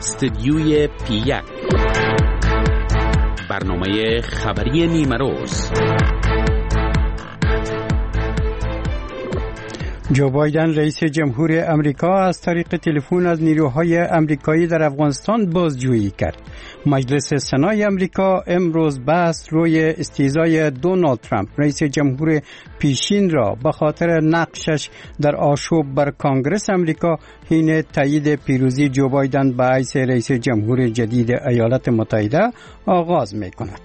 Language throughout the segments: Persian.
استدیوی P1 برنامه خبری نیمروز. جو بایدن رئیس جمهور امریکا از طریق تلفن از نیروهای امریکایی در افغانستان بازجویی کرد. مجلس سنای امریکا امروز بحث روی استیضای دونالد ترامپ رئیس جمهور پیشین را به خاطر نقشش در آشوب بر کانگرس امریکا حین تایید پیروزی جو بایدن به حیث رئیس جمهور جدید ایالات متحده آغاز می کند.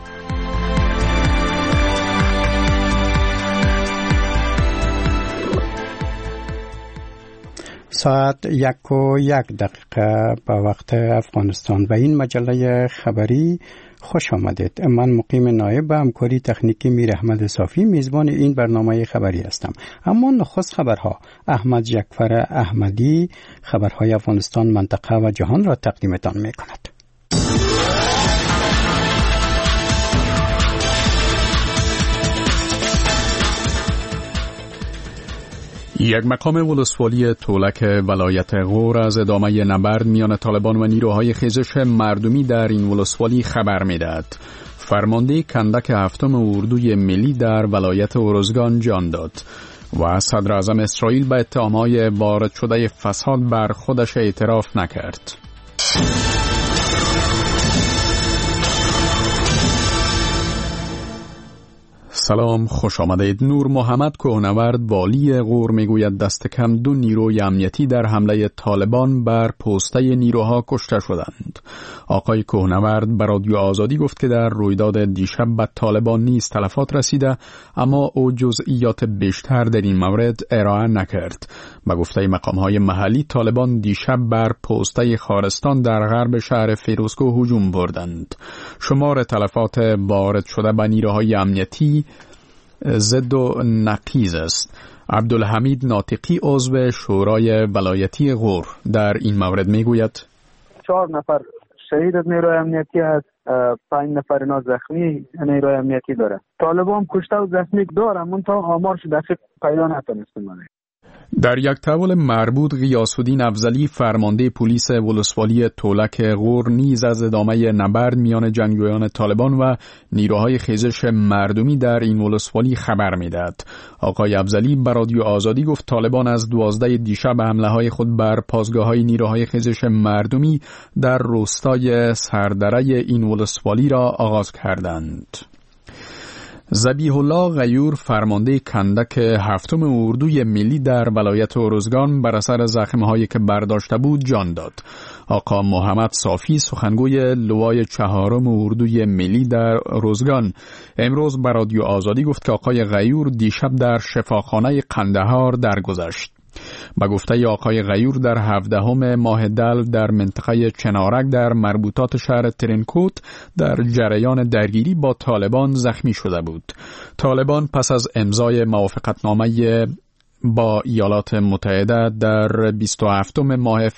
ساعت 1:01 به وقت افغانستان و این مجله خبری خوش آمدید. من مقیم نایب به همکاری تکنیکی میر احمد صافی میزبان این برنامه خبری هستم. اما نخست خبرها. احمد جعفر احمدی خبرهای افغانستان، منطقه و جهان را تقدیمتان می کند. یک مقام ولسوالی تولک ولایت غور از ادامه نبرد میان طالبان و نیروهای خیزش مردمی در این ولسوالی خبر میدهد. فرمانده کندک هفتم اردوی ملی در ولایت ارزگان جان داد و صدر اعظم اسرائیل به اتهامهای وارد شده فساد بر خودش اعتراف نکرد. سلام، خوش آمدید. نور محمد کوهنورد والی غور میگوید دست کم 2 نیروی امنیتی در حمله طالبان بر پسته نیروها کشته شدند. آقای کوهنورد به رادیو آزادی گفت که در رویداد دیشب به طالبان نیز تلفات رسیده، اما او جزئیات بیشتر در این مورد ارائه نکرد. به گفته مقام‌های محلی طالبان دیشب بر پسته خارستان در غرب شهر فیروزکوه هجوم بردند. شمار تلفات وارد شده به نیروهای امنیتی ضد و نقیض است. عبدالحمید ناطقی عضو شورای ولایتی غور در این مورد میگوید 4 نفر شهید از نیروی امنیتی است، 5 نفر اینا زخمی نیروی امنیتی داره. طالبان کشته و زخمی داره، منتها آمارش دقیق پیدا نتونستیم. در یک تحول مربوط غیاث‌الدین افضلی فرمانده پلیس ولسوالی تولک غور نیز از ادامه نبرد میان جنگجویان طالبان و نیروهای خیزش مردمی در این ولسوالی خبر میدهد. آقای افضلی به رادیو آزادی گفت طالبان از 12 دیشب حمله‌های خود بر پاسگاه‌های نیروهای خیزش مردمی در روستای سردره این ولسوالی را آغاز کردند. ذبیح الله غیور فرمانده کندک هفتم اردوی ملی در ولایت ارزگان بر اثر زخم‌هایی که برداشته بود جان داد. آقا محمد صافی سخنگوی لوای 4 اردوی ملی در ارزگان امروز به رادیو آزادی گفت که آقای غیور دیشب در شفاخانه قندهار درگذشت. به گفته آقای غیور در 17 ماه دلو در منطقه چنارک در مربوطات شهر ترینکوت در جریان درگیری با طالبان زخمی شده بود. طالبان پس از امضای موافقتنامه با ایالات متحده در 27 ماه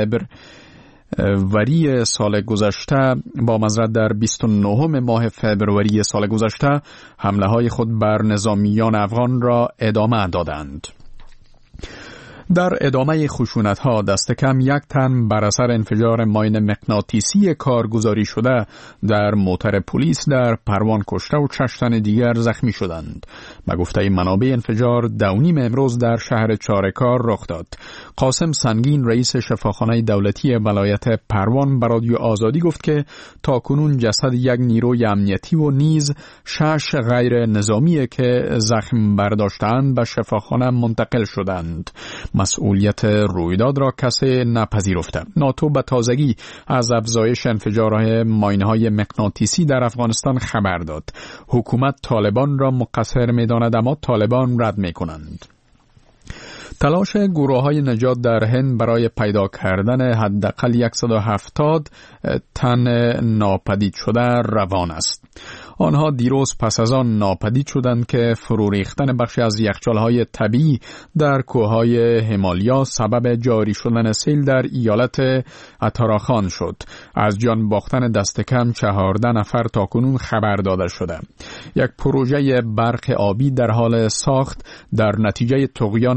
فبروری سال گذشته با مزرعه در 29 ماه فبروری سال گذشته حمله های خود بر نظامیان افغان را ادامه دادند. در ادامه خشونت‌ها دست کم 1 تن بر اثر انفجار ماین مغناطیسی کارگزاری شده در موتر پلیس در پروان کشته و 6 تن دیگر زخمی شدند. به گفته منابع انفجار 2:30 امروز در شهر چارکار رخ داد. قاسم سنگین رئیس شفاخانه دولتی ولایت پروان به رادیو آزادی گفت که تاکنون جسد 1 نیروی امنیتی و نیز 6 غیر نظامی که زخم برداشتند به شفاخانه منتقل شدند. مسئولیت رویداد را کسی نپذیرفته. ناتو به تازگی از افزایش انفجارهای ماینهای مغناطیسی در افغانستان خبر داد. حکومت طالبان را مقصر می‌داند اما طالبان رد می‌کنند. تلاش گروه‌های نجات در هند برای پیدا کردن حداقل 170 تن ناپدید شده روان است. آنها دیروز پس از آن ناپدید شدند که فرو ریختن بخشی از یخچال‌های طبیعی در کوههای همالیا سبب جاری شدن سیل در ایالت اتاراخان شد. از جان باختن دست کم 14 نفر تاکنون خبر داده شده. یک پروژه برق آبی در حال ساخت در نتیجه طغیان آب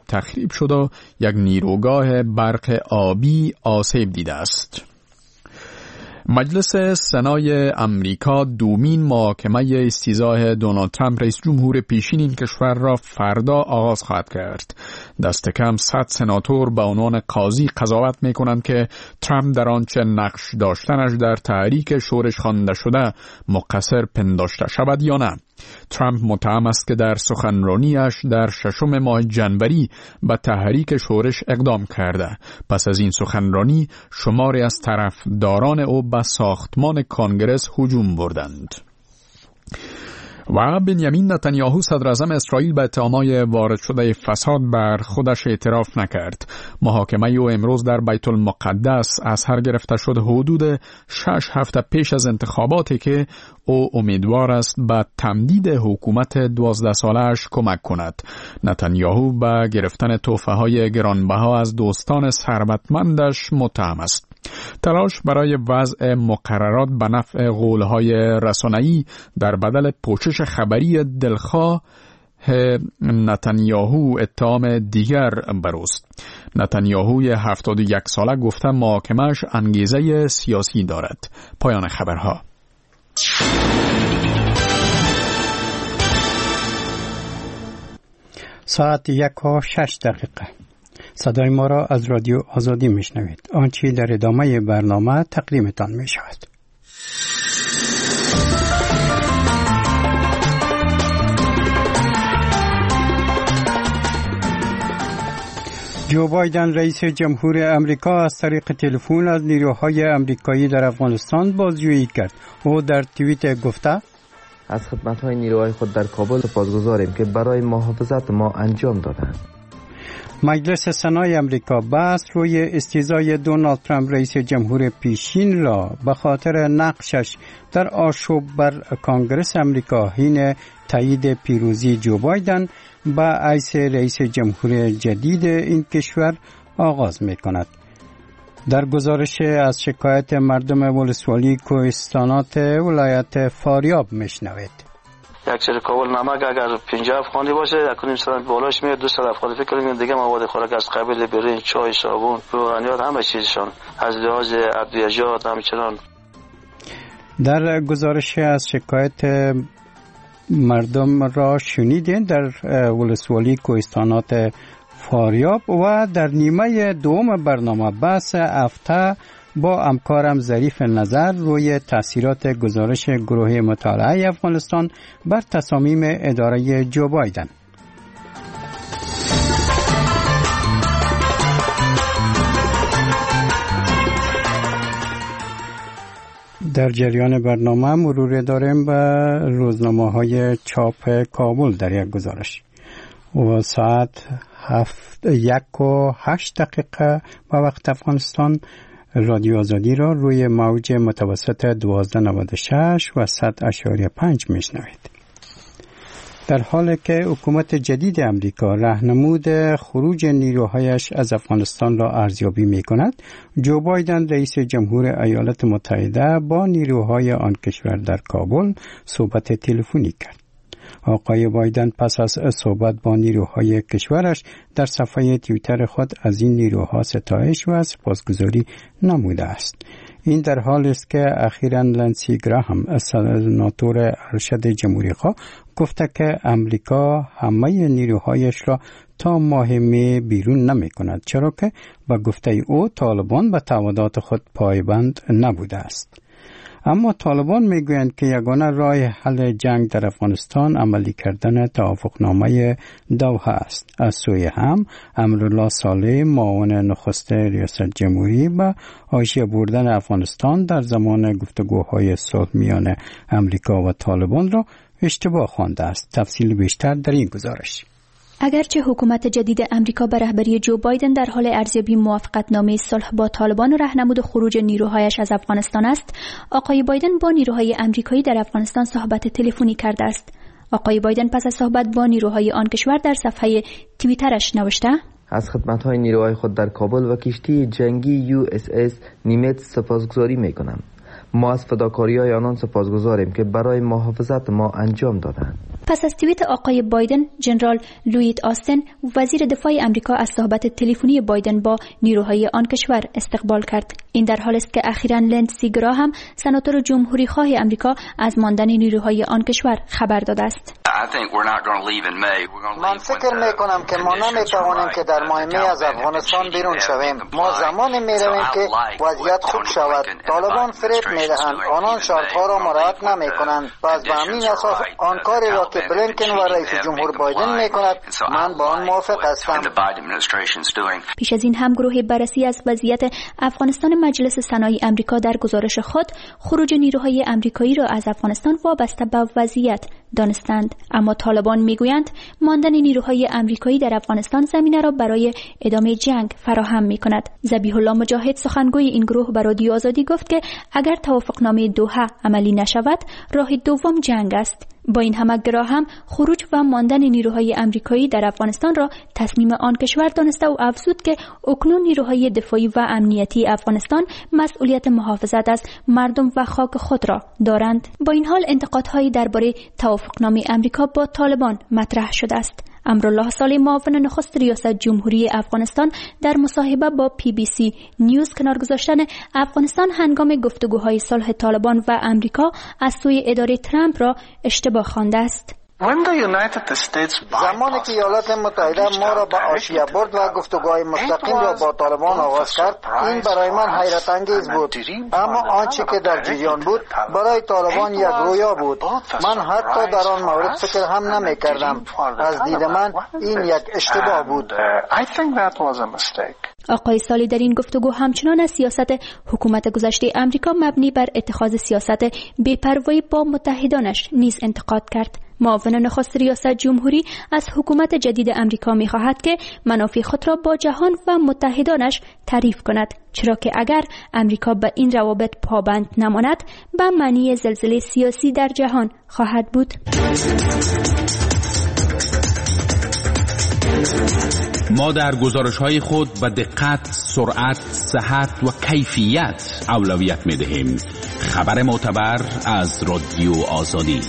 تخریب شد و یک نیروگاه برق آبی آسیب دیده است. مجلس سنای امریکا دومین محاکمه استیضاح دونالد ترامپ رئیس جمهور پیشین این کشور را فردا آغاز خواهد کرد. دست کم 100 سناتور به عنوان قاضی قضاوت می کنند که ترامپ در آنچه نقش داشتنش در تحریک شورش خوانده شده مقصر پنداشته شود یا نه. ترامپ متهم است که در سخنرانیش در 6 ماه جنوری به تحریک شورش اقدام کرده. پس از این سخنرانی شماری از طرفداران او به ساختمان کانگرس هجوم بردند. و بنیامین نتانیاهو صدر اعظم اسرائیل به اتهامات وارد شده فساد بر خودش اعتراف نکرد. محاکمه او امروز در بیت المقدس از سر گرفته شد حدود 6 هفته پیش از انتخاباتی که او امیدوار است به تمدید حکومت 12 ساله‌اش کمک کند. نتانیاهو به گرفتن تحفه‌های گرانبها از دوستان ثروتمندش متهم است. تلاش برای وضع مقررات به نفع غول‌های رسانه‌ای در بدل پوشش خبری دلخواه نتانیاهو اتهام دیگر بروست. نتانیاهوی 71 ساله گفته محاکمه‌اش انگیزه سیاسی دارد. پایان خبرها. ساعت 1:06. صدای ما را از رادیو آزادی میشنوید. آنچه در ادامه برنامه تقدیمتان می شود. جو بایدن رئیس جمهور امریکا از طریق تلفن از نیروهای امریکایی در افغانستان بازجویی کرد. او در توییت گفته: از خدمت‌های نیروهای خود در کابل سپاسگزاریم که برای محافظت ما انجام دادند. مجلس سنای امریکا بحث روی استیضاح دونالد ترامپ رئیس جمهور پیشین را به خاطر نقشش در آشوب بر کانگرس امریکا حین تایید پیروزی جو بایدن به حیث رئیس جمهور جدید این کشور آغاز می کند. در گزارش از شکایت مردم ولسوالی کوهستانات ولایت فاریاب میشنوید. یک چیز کابل نمک اگر 50 افغانی باشه اکنون سرانت بالاش میاد 200 افغانی. فکر کنیم دیگه مواد خوراک از قبیل برنج، چای، صابون، روغنیات همه چیزشان از لحاظ ادویه‌جات همچنان. در گزارش از شکایت مردم را شنیدین در ولسوالی کوهستانات فاریاب و در نیمه دوم برنامه بحث هفته با همکارم ظریف نظر روی تاثیرات گزارش گروه مطالعه افغانستان بر تصامیم اداره جو بایدن. در جریان برنامه مرور داریم به روزنامه‌های چاپ کابل در یک گزارش. و ساعت 1:08 به وقت افغانستان رادیو آزادی را روی موج متوسط 1296 و 100.5 میشنوید. در حالی که حکومت جدید امریکا راهنمود خروج نیروهایش از افغانستان را ارزیابی می کند، جو بایدن رئیس جمهور ایالات متحده با نیروهای آن کشور در کابل صحبت تلفنی کرد. آقای بایدن پس از صحبت با نیروهای کشورش در صفحه توییتر خود از این نیروها ستایش و سپاسگزاری نموده است. این در حالی است که اخیراً لنسی گراهام سناتور ارشد جمهوری‌خواه گفته که امریکا همه نیروهایش را تا ماه می بیرون نمی کند، چرا که با گفته او طالبان به تعهدات خود پایبند نبوده است. اما طالبان میگویند که یگانه راه حل جنگ در افغانستان عملی کردن توافقنامه دوحه است. از سوی هم امرالله صالح معاون نخست ریاست جمهوری به حاشیه بردن افغانستان در زمان گفتگوهای صلح میان امریکا و طالبان را اشتباه خوانده است. تفصیل بیشتر در این گزارش. اگرچه حکومت جدید امریکا به رهبری جو بایدن در حال ارزیابی موافقتنامه صلح با طالبان و راهنمود خروج نیروهایش از افغانستان است، آقای بایدن با نیروهای امریکایی در افغانستان صحبت تلفنی کرده است. آقای بایدن پس از صحبت با نیروهای آن کشور در صفحه توییترش نوشته: از خدمت‌های نیروهای خود در کابل و کشتی جنگی USS نیمت سپاسگزاری می‌کنم. ما از فداکاری‌های آنان سپاسگزاریم که برای محافظت ما انجام دادند. پس از توییت آقای بایدن، جنرال لوید آستن، وزیر دفاع امریکا، از صحبت تلفنی بایدن با نیروهای آن کشور استقبال کرد. این در حالی است که اخیراً لندسی گراهم، سناتور جمهوری خواه امریکا، از ماندن نیروهای آن کشور خبر داده است. من فکر میکنم که ما نمیتوانیم که در ماه می از افغانستان بیرون شویم. ما زمانی میرویم که وضعیت خوب شود. طالبان فریب میدهند، آنان شرطها را مراعات نمیکنند. پس به همین اساس آن کاری را که بلینکن و رئیس جمهور بایدن میکند، من با آن موافق هستم. پیش از این هم گروه بررسی از وضعیت افغانستان مجلس سنای امریکا در گزارش خود خروج نیروهای امریکایی را از افغانستان وابسته به وضعیت دانستند. اما طالبان میگویند ماندن نیروهای امریکایی در افغانستان زمینه را برای ادامه جنگ فراهم میکند. ذبیح الله مجاهد، سخنگوی این گروه، به رادیو آزادی گفت که اگر توافقنامه دوحه عملی نشود، راه دوم جنگ است. با این همه گراهم خروج و ماندن نیروهای امریکایی در افغانستان را تصمیم آن کشور دانسته و افزود که اکنون نیروهای دفاعی و امنیتی افغانستان مسئولیت محافظت از مردم و خاک خود را دارند. با این حال انتقادهایی درباره توافقنامه امریکا با طالبان مطرح شده است. امرالله صالح، معاون نخست ریاست جمهوری افغانستان، در مصاحبه با BBC نیوز کنار گذاشتن افغانستان هنگام گفتگوهای صلح طالبان و امریکا از سوی اداره ترامپ را اشتباه خوانده است. زمانی که ایالات متحده ما را به آشیه برد و گفتگوهای مستقیم را با طالبان آغاز کرد، این برای من حیرت انگیز بود. اما آنچه که در جریان بود برای طالبان یک رویا بود. من حتی در آن مورد فکر هم نمی کردم. از دید من این یک اشتباه بود. آقای صالح در این گفتگو همچنان از سیاست حکومت گذشته امریکا مبنی بر اتخاذ سیاست بی‌پروایی با متحدانش نیز انتقاد کرد. معاون نخست ریاست جمهوری از حکومت جدید امریکا می‌خواهد که منافع خود را با جهان و متحدانش تعریف کند، چرا که اگر امریکا به این روابط پابند نماند، به معنی زلزله سیاسی در جهان خواهد بود. ما در گزارش‌های خود به دقت، سرعت، صحت و کیفیت اولویت می‌دهیم. خبر معتبر از رادیو آزادی.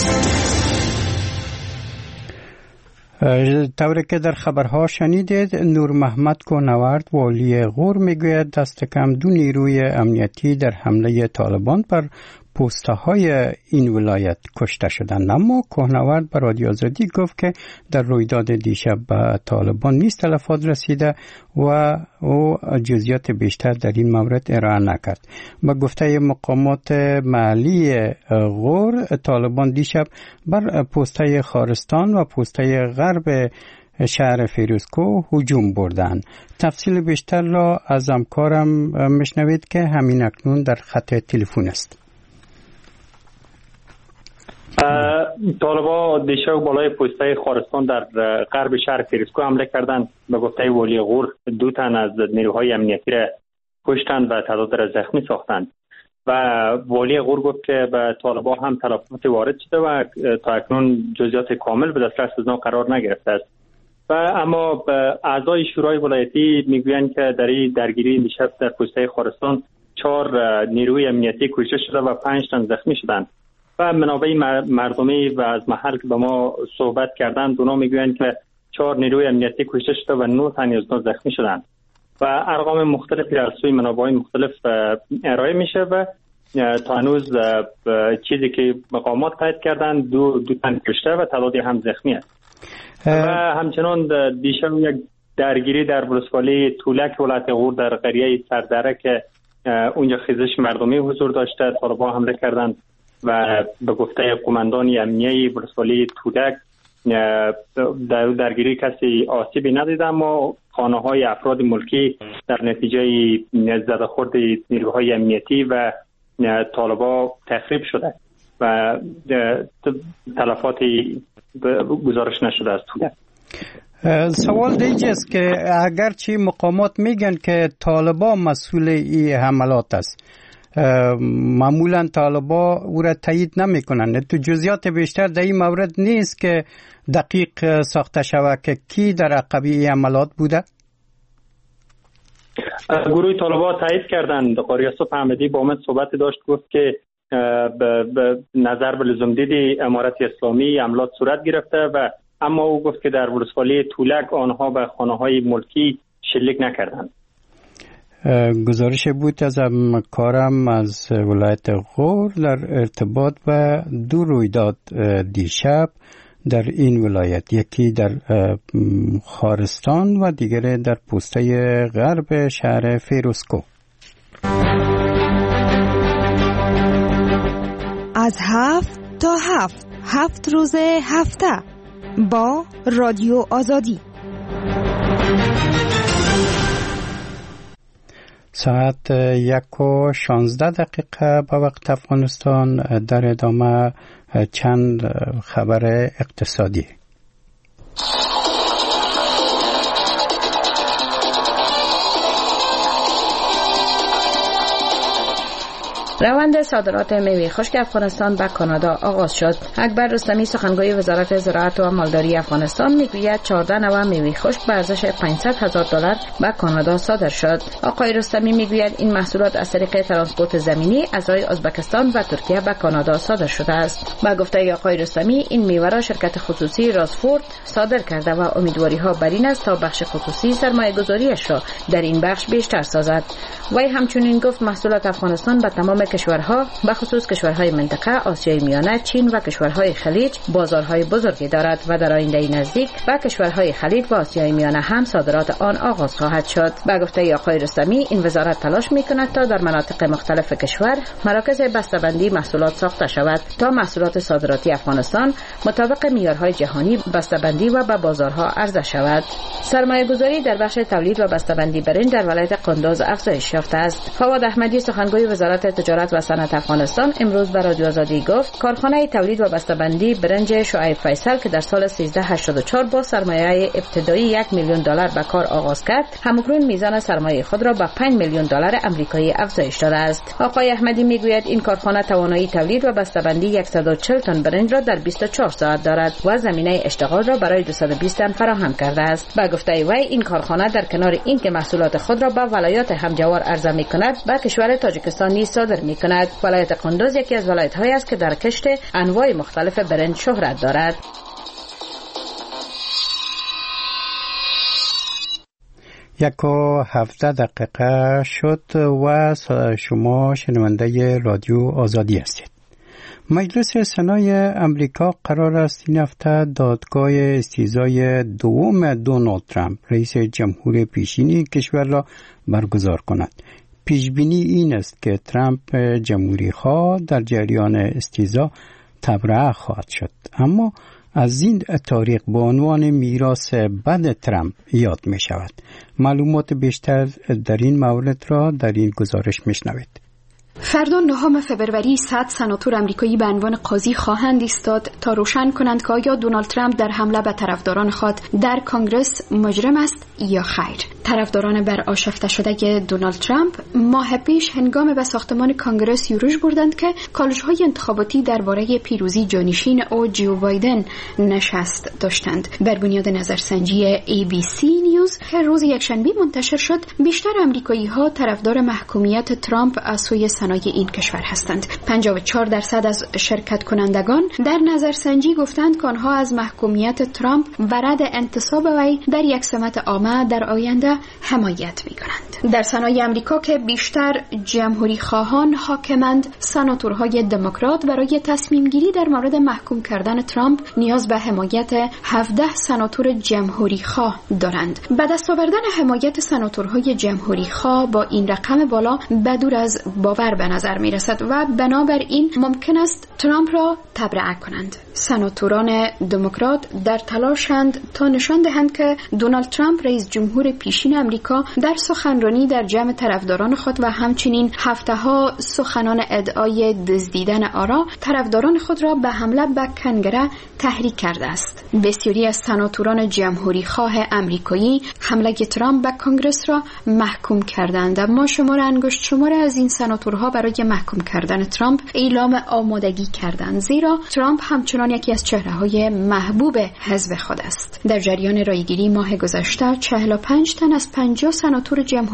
طوری که در خبرها شنیدید، نور محمد کوهنورد، والی غور، میگوید دست کم 2 نیروی امنیتی در حمله طالبان بر پست‌های این ولایت کشته شدند. اما کوهنورد به رادیو آزادی گفت که در رویداد دیشب به طالبان نیز تلفات رسیده و او جزئیات بیشتر در این مورد ارائه نکرد. با گفته مقامات محلی غور، طالبان دیشب بر پست‌های خارستان و پست‌های غرب شهر فیروزکوه هجوم بردند. تفصیل بیشتر را از همکارم مشنوید که همین اکنون در خط تلفن است. طالبان دیشب بالای پست‌های خارستان در غرب شهر فیروزکوه حمله کردند. به گفته والی غور 2 تن از نیروهای امنیتی را کشتند و تعداد را زخمی ساختند. و والی غور گفت که به طالبان هم تلفات وارد شده و تا اکنون جزئیات کامل به دسترس آنها قرار نگرفته است. و اما اعضای شورای ولایتی میگویند که در این درگیری دیشب در پست‌های خارستان 4 نیروی امنیتی کشته شده و 5 تن زخمی شدند. و منابع مردمی و از محل که با ما صحبت کردند، اونا میگویند که 4 نیروی امنیتی کشته شده و 9 تن از اونها زخمی شدند و ارقام مختلفی از سوی منابع مختلف ارائه میشه و تا هنوز چیزی که مقامات تایید کردند 2 تن کشته و تعدادی هم زخمی است. و همچنان دیشب یک درگیری در ولسوالی تولک ولایت غور در قریه سردره که اونجا خیزش مردمی حضور داشته، طالبان حمله کردند و به گفته قماندان امنیه ولسوالی تولک در درگیری کسی آسیبی ندیده، اما خانه‌های افراد ملکی در نتیجه زده‌خورد نیروهای امنیتی و طالبان تخریب شده و تلفاتی گزارش نشده از تولک. سوال دیگه است که اگرچه مقامات میگن که طالبان مسئول این حملات است، معمولا طالبان او را تایید نمی کنند. تو جزئیات بیشتر در این مورد نیست که دقیق ساخته شود که کی در عقبی عملات بوده؟ گروه طالبان تایید کردند. قاری یوسف احمدی با من صحبت داشت، گفت که به نظر به لزوم دید امارت اسلامی حملات صورت گرفته و اما او گفت که در ولسوالی تولک آنها به خانه‌های ملکی شلیک نکردند. گزارش بود از کارم از ولایت غور در ارتباط به دو رویداد دیشب در این ولایت، یکی در خارستان و دیگر در پوسته غرب شهر فیروزکوه. از 7 تا 7 روز هفته با رادیو آزادی. ساعت 1:16 به وقت افغانستان. در ادامه چند خبر اقتصادی. روند صادرات میوه خشک افغانستان به کانادا آغاز شد. اکبر رستمی سخنگوی وزارت زراعت و مالداری افغانستان میگوید 14 نوع میوه خشک به ارزش $500,000 به کانادا صادر شد. آقای رستمی میگوید این محصولات از طریق ترانسپورت زمینی از راه ازبکستان و ترکیه به کانادا صادر شده است. با گفته آقای رستمی این میوه را شرکت خصوصی راسفورد صادر کرده و امیدواری‌ها بر این است تا بخش خصوصی سرمایه‌گذاریش را در این بخش بیشتر سازد. وی همچنین گفت محصولات افغانستان به تمام کشورها به خصوص کشورهای منطقه آسیای میانه، چین و کشورهای خلیج بازارهای بزرگی دارد و در آینده نزدیک و کشورهای خلیج و آسیای میانه هم صادرات آن آغاز خواهد شد. با گفته آقای رستمی این وزارت تلاش میکند تا در مناطق مختلف کشور مراکز بسته‌بندی محصولات ساخته شود تا محصولات صادراتی افغانستان مطابق معیارهای جهانی بسته‌بندی و به بازارها عرضه شود. سرمایه‌گذاری در بخش تولید و بسته‌بندی برنج در ولایت قندوز افزایش یافته است. فواد احمدی سخنگوی وزارت تجارت و صنعت افغانستان امروز به رادیو آزادی گفت کارخانه تولید و بسته‌بندی برنج شعیب فیصل که در سال 1384 با سرمایه ابتدایی $1 میلیون به کار آغاز کرد، همکنون میزان سرمایه خود را به $5 میلیون آمریکایی افزایش داده است. آقای احمدی میگوید این کارخانه توانایی تولید و بسته‌بندی 140 تن برنج را در 24 ساعت دارد و زمینه اشتغال را برای 220 تن فراهم کرده است. با گفته وی این کارخانه در کنار اینکه محصولات خود را به ولایات همجوار عرضه می‌کند، به کشور تاجیکستان نیز صادر می‌کند. ولایت قندوز یکی از ولایت‌هایی است که در کشت انواع مختلف برنج شهرت دارد. 1:17 شد و شما شنونده رادیو آزادی هستید. مجلس سنای امریکا قرار است این هفته دادگاه استیضای دوم دونالد ترامپ رئیس جمهور پیشین کشور را برگزار کند. پیشبینی این است که ترامپ جمهوری خواه در جریان استیضا تبرئه خواهد شد، اما از این تاریخ به عنوان میراث بد ترامپ یاد می شود. معلومات بیشتر در این مورد را در این گزارش می شنوید. فردا 9 فوریه 100 سناتور آمریکایی به عنوان قاضی خواهند ایستاد تا روشن کنند که آیا دونالد ترامپ در حمله به طرفداران خود در کنگره مجرم است یا خیر. طرفداران بر آشفته شده دونالد ترامپ ماه پیش هنگام به ساختمان کنگره یورش بردند که کالج‌های انتخاباتی درباره پیروزی جانشین او جو بایدن نشست داشتند. بر بنیاد نظرسنجی ABC نیوز که روز یکشنبه منتشر شد، بیشتر آمریکایی‌ها طرفدار محکومیت ترامپ از سوی سنای این کشور هستند. 54% از شرکت کنندگان در نظرسنجی گفتند که آنها از محکومیت ترامپ و رد انتصاب وی در یک سمت عامه در آینده حمایت می‌کنند. در سنای آمریکا که بیشتر جمهوری خواهان حاکمند، سناتورهای دموکرات برای تصمیم گیری در مورد محکوم کردن ترامپ نیاز به حمایت 17 سناتور جمهوری خواه دارند. به دست آوردن حمایت سناتورهای جمهوری خواه با این رقم بالا بدور از باور به نظر می رسد و بنابراین ممکن است ترامپ را تبرئه کنند. سناتوران دموکرات در تلاشند تا نشان دهند که دونالد ترامپ رئیس جمهور پیشین آمریکا در سخنرانی در جمع طرفداران خود و همچنین هفته‌ها سخنان ادعای دزدیدن آرا طرفداران خود را به حمله به کنگره تحریک کرده است. بسیاری از سناتوران جمهوری خواه آمریکایی حمله ترامپ به کنگره را محکوم کردند، اما شمار انگشت شمار از این سناتورها برای محکوم کردن ترامپ اعلام آمادگی کردند، زیرا ترامپ همچنان یکی از چهره‌های محبوب حزب خود است. در جریان رایگیری ماه گذشته 45 تن از 50 سناتور جمهوری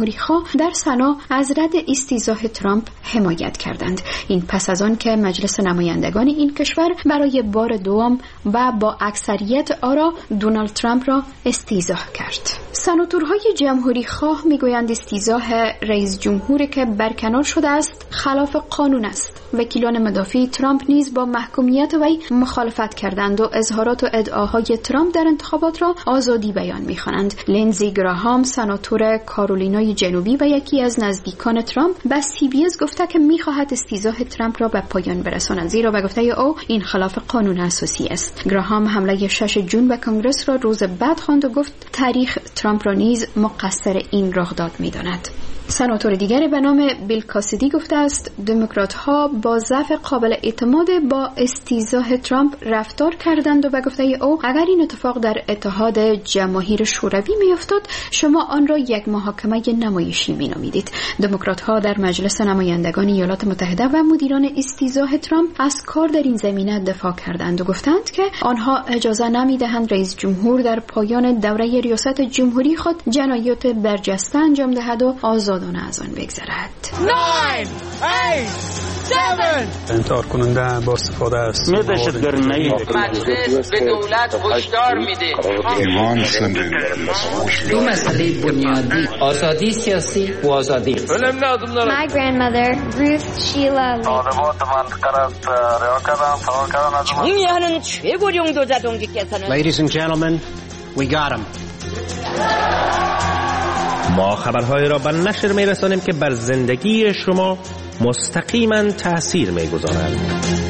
جمهوری خواه در سنا از رد استیضاح ترامپ حمایت کردند. این پس از آن که مجلس نمایندگان این کشور برای بار دوم و با اکثریت آرا دونالد ترامپ را استیضاح کرد. سناتورهای جمهوری خواه میگویند استیضاح رئیس جمهوری که برکنار شده است خلاف قانون است. وکیلان مدافع ترامپ نیز با محکومیت وی مخالفت کردند و اظهارات و ادعاهای ترامپ در انتخابات را آزادی بیان می‌خوانند. لینزی گراهام سناتور کارولینای جنوبی و یکی از نزدیکان ترامپ به CBS گفته که می‌خواهد استیضاح ترامپ را به پایان برساند، زیرا به گفته او این خلاف قانون اساسی است. گراهام حمله 6 جون به کنگرس را روز بعد خواند و گفت تاریخ ترامپ را نیز مقصر این رخداد می‌داند. سناتور دیگری به نام بیل کاسیدی گفته است دموکرات‌ها با ضعف قابل اعتماد با استیضاح ترامپ رفتار کردند و به گفته او اگر این اتفاق در اتحاد جماهیر شوروی میافتاد شما آن را یک محاکمه نمایشی مینامیدید. دموکرات‌ها در مجلس نمایندگان ایالات متحده و مدیران استیضاح ترامپ از کار در این زمینه دفاع کردند و گفتند که آنها اجازه نمیدهند رئیس جمهور در پایان دوره ریاست جمهوری خود جنایات برجسته انجام دهد و آزادانه از آن بگذرد. 9 8 7 انتحار کننده با استفاده است. مجلس به دولت هشدار میده. دو مسئله بنیادی، آزادی سیاسی و آزادی اقتصادی. My grandmother Ruth Sheila 중요한 최고령 도자동지께서는 Ladies and gentlemen, we got him. ما خبرهای را به نشر می‌رسانیم که بر زندگی شما مستقیما تأثیر می‌گذارند.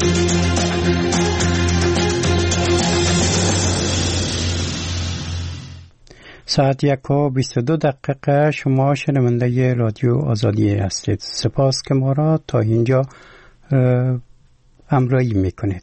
ساعت 1:22 شما شنونده رادیو آزادی هستید. سپاس که ما را تا اینجا همراهی میکنید.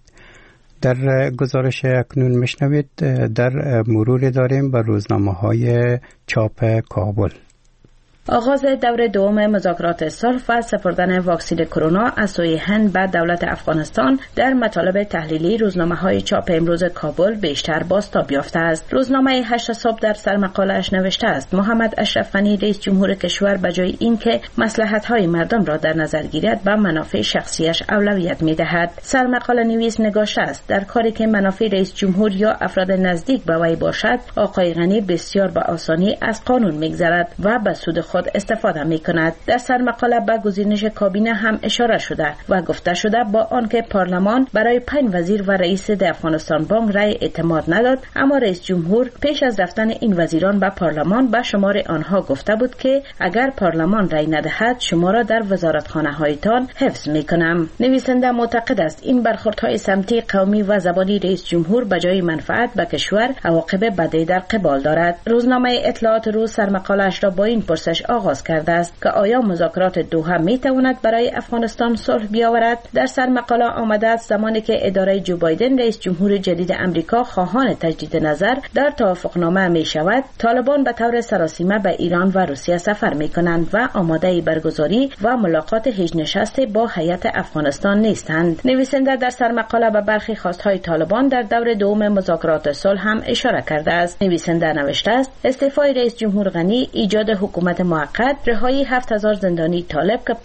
در گزارش اکنون میشنوید در مرور داریم به روزنامه‌های چاپ کابل. آغاز دور دوم مذاکرات صلح و سپردن واکسن کرونا از سوی هند به دولت افغانستان در مطالب تحلیلی روزنامه‌های چاپ امروز کابل بیشتر بازتاب یافته است. روزنامه 8 صبح در سرمقاله‌اش نوشته است محمد اشرف غنی رئیس جمهور کشور به جای اینکه مصلحت‌های مردم را در نظر گیرد به منافع شخصیش اولویت می‌دهد. سرمقاله نویس نگاشته است در کاری که منافع رئیس جمهور یا افراد نزدیک به وی باشد آقای غنی بسیار به آسانی از قانون می‌گذرد و به سود خود استفاده می کند. در سرمقاله به گزینش کابینه هم اشاره شده و گفته شده با آنکه پارلمان برای 5 وزیر و رئیس افغانستان بانک رأی اعتماد نداد، اما رئیس جمهور پیش از رفتن این وزیران به پارلمان به شمار آنها گفته بود که اگر پارلمان رأی ندهد شما را در وزارتخانه هایتان حفظ می کنم. نویسنده معتقد است این برخوردهای سمتی قومی و زبانی رئیس جمهور به جای منفعت به کشور عواقب بدی در قبال دارد. روزنامه اطلاعات روز سرمقاله‌اش را با این پرسش آغاز کرده است که آیا مذاکرات دوحه می تواند برای افغانستان صلح بیاورد؟ در سرمقاله آمده است زمانی که اداره جو بایدن رئیس جمهور جدید امریکا خواهان تجدید نظر در توافقنامه می شود، طالبان به طور سراسیمه به ایران و روسیه سفر می کنند و آماده برگزاری و ملاقات هجنشست با هیئت افغانستان نیستند. نویسنده در سرمقاله به برخی خواستهای طالبان در دور دوم مذاکرات صلح هم اشاره کرده است. نویسنده نوشته است استعفای رئیس جمهور غنی، ایجاد حکومت موقت، رهایی 7000 زندانی طالب که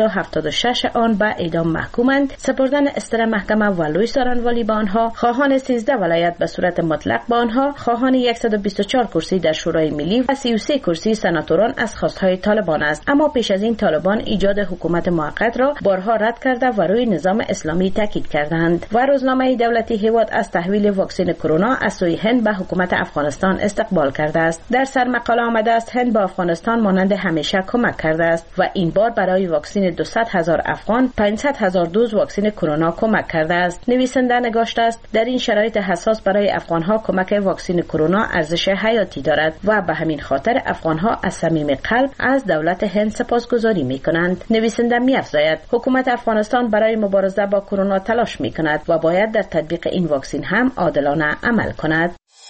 576 آن به اعدام محکومند، سپردن استر محکمه و لوی سارنوالی به آنها، خواهان 13 ولایت به صورت مطلق به آنها، خواهان 124 کرسی در شورای ملی و 33 کرسی سناتوران از خواستهای طالبان است. اما پیش از این طالبان ایجاد حکومت موقت را بارها رد کرده و روی نظام اسلامی تاکید کردند. و روزنامه دولتی هیواد از تحویل واکسن کرونا از سوی هند به حکومت افغانستان استقبال کرده است. در سرمقاله آمده است هند به افغانستان مانند همیشه کمک کرده است و این بار برای واکسن 200,000 افغان 500,000 دوز واکسن کرونا کمک کرده است. نویسنده نگاشته است در این شرایط حساس برای افغانها کمک واکسن کرونا ارزش حیاتی دارد و به همین خاطر افغانها از صمیم قلب از دولت هند سپاسگزاری می‌کنند. نویسنده می‌افزاید حکومت افغانستان برای مبارزه با کرونا تلاش می‌کند و باید در تطبیق این واکسن هم عادلانه عمل کند.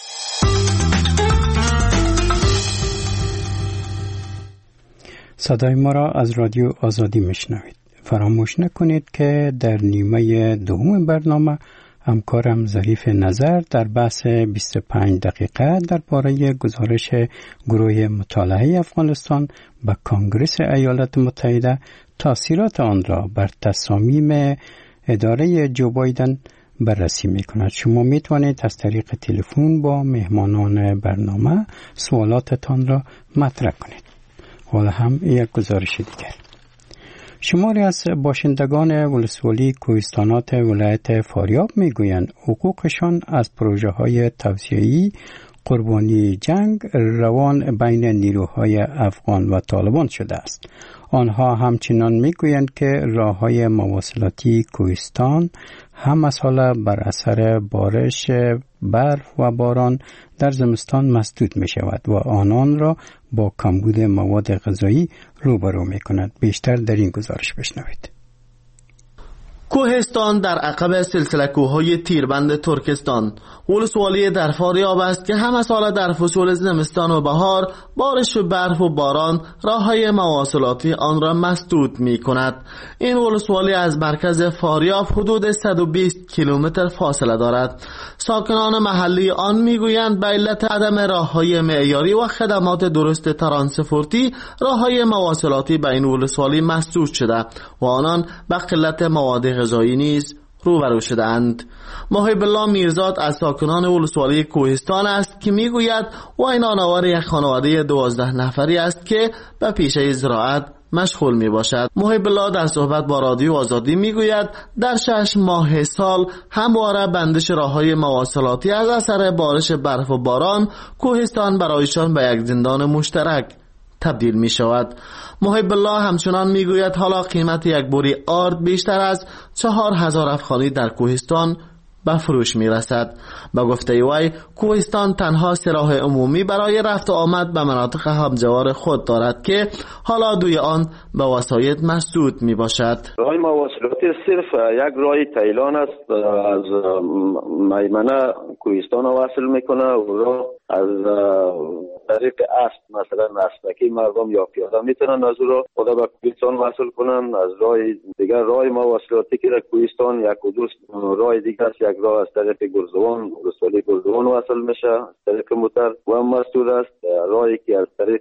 صدای ما را از رادیو آزادی میشنوید. فراموش نکنید که در نیمه دوم برنامه همکارم ظریف نظر در بحث 25 دقیقه درباره گزارش گروه مطالعه افغانستان به کنگره ایالات متحده تاثیرات آن را بر تصامیم اداره جو بایدن بررسی می‌کند. شما می‌توانید از طریق تلفن با مهمانان برنامه سوالاتتان را مطرح کنید. حالا هم یک گزارش دیگر. شماری از باشندگان ولسوالی کوهستانات ولایت فاریاب میگویند حقوقشان از پروژه‌های توسعه‌ای قربانی جنگ روان بین نیروهای افغان و طالبان شده است. آنها همچنان میگویند که راه‌های مواصلاتی کوهستان هم مسئله بر اثر بارش برف و باران در زمستان مسدود می شود و آنان را با کمبود مواد غذایی روبرو می کند. بیشتر در این گزارش بشنوید. کوهستان در عقب سلسله کوههای تیربند ترکستان ولسوالی در فاریاب است که همه سال در فصول زمستان و بهار بارش و برف و باران راههای مواصلاتی آن را مسدود می کند. این ولسوالی از مرکز فاریاب حدود 120 کیلومتر فاصله دارد. ساکنان محلی آن می گویند به علت عدم راههای معیاری و خدمات درست ترانسپورتی راههای مواصلاتی به این ولسوالی مسدود شده و آنان به قلت مواد غذایی نیز روبرو شدند. محب الله میرزاد از ساکنان ولسوالی کوهستان است که میگوید وی نانوار یک خانواده 12 نفری است که به پیشه زراعت مشغول می باشد. محب الله در صحبت با رادیو آزادی میگوید در 6 ماه سال همواره بندش راههای مواصلاتی از اثر بارش برف و باران کوهستان برایشان به یک زندان مشترک تبدیل می شود. محب الله همچنان می گوید حالا قیمت یک بوری آرد بیشتر از 4000 افغانی در کوهستان به فروش می رسد. با گفته وی کوهستان تنها سراح عمومی برای رفت و آمد به مناطق همجوار خود دارد که حالا دوی آن به وسایط مسدود می باشد. راه مواصلاتی صرف یک راه تیلان است، از میمنه کوهستان وصل میکنه و راه از طریق اسب مثلا اسبکی مردم یا پیاده میتونن از او را خدا به کوهستان وصل کنن. از راه دیگر راه مواصلاتی که در کوهستان یک و راه دیگر است، یک راه از طریق گرزوان ولسوالی گرزوان وصل میشه از طریق موتر و مسدود است. راهی که از طریق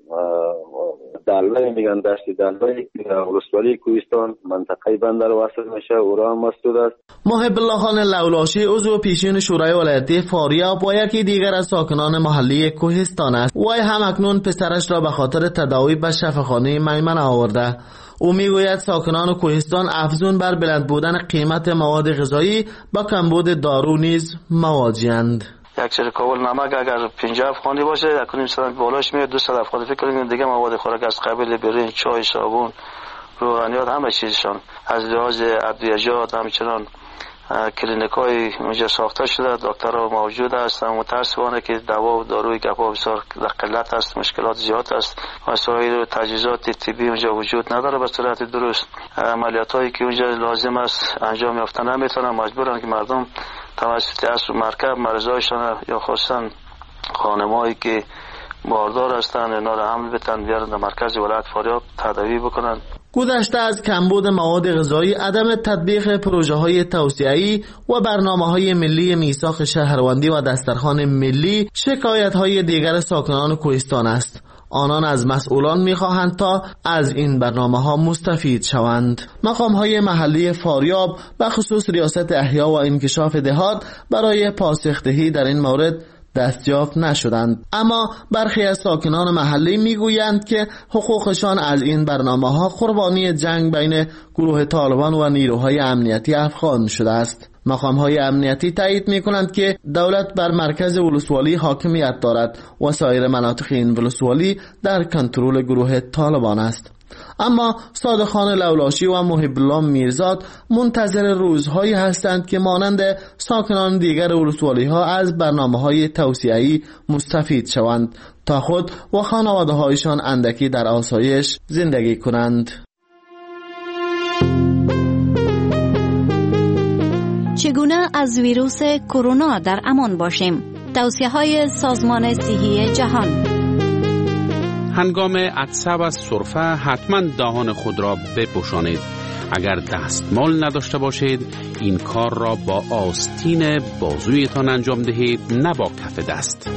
دلوی میگن دشت دلوی ولسوالی کوهستان منطقه بندر وصل میشه و راه مسدود است. محب الله خان لولاشی عضو پیشین شورای ولایتی فاریاب و یکی دیگر از ساکنان محلی کوهستان است. وی هم اکنون پسرش را به خاطر تداوی به شفاخانه میمنه آورده. او میگوید ساکنان کوهستان افزون بر بلند بودن قیمت مواد غذایی با کمبود دارو نیز مواجه‌اند. یک سر کابل نمک اگر 50 افغانی باشه اکنون مثلا بالاش میاد 200 افغانی. فکر کنید دیگه مواد خوراک از قبیل برنج، چای، صابون، روغنیات همه چیزشان از لحاظ ادویه‌جات همچنان کلینیکای اونجا ساخته شده، دکترها موجود هستند. متاسفانه که دوا و داروی گپا بسیار در قلت است، مشکلات زیاد است. وسایل و تجهیزات طبی اونجا وجود نداره به صورت درست. عملیات هایی که اونجا لازم است انجام یافته نمیتونن، مجبورن که مردم توسط اسب مرکب مریضایشان یا خاصا خانمایی که باردار هستند اینا را حمل بتن بیارن در مرکز ولایت فاریاب تداوی بکنن. گذشته از کمبود مواد غذایی، عدم تطبیق پروژه‌های توسعه‌ای و برنامه‌های ملی میثاق شهروندی و دسترخوان ملی شکایت‌های دیگر ساکنان کوهستان است. آنان از مسئولان می‌خواهند تا از این برنامه‌ها مستفید شوند. مقام‌های محلی فاریاب به خصوص ریاست احیا و انکشاف دهات برای پاسخ‌دهی در این مورد دستیافت نشدند، اما برخی از ساکنان محلی میگویند که حقوقشان از این برنامه‌ها قربانی جنگ بین گروه طالبان و نیروهای امنیتی افغان شده است. مقام‌های امنیتی تایید می‌کنند که دولت بر مرکز ولسوالی حاکمیت دارد و سایر مناطق این ولسوالی در کنترل گروه طالبان است. اما صادقان لولاشی و محب الله میرزاد منتظر روزهایی هستند که مانند ساکنان دیگر ولسوالی‌ها از برنامه‌های توسعه‌ای مستفید شوند تا خود و خانواده‌هایشان اندکی در آسایش زندگی کنند. چگونه از ویروس کرونا در امان باشیم؟ توصیه‌های سازمان صحی جهان. هنگام عطسه و سرفه حتما دهان خود را بپوشانید. اگر دستمال نداشته باشید این کار را با آستین بازویتان انجام دهید، نه با کف دست.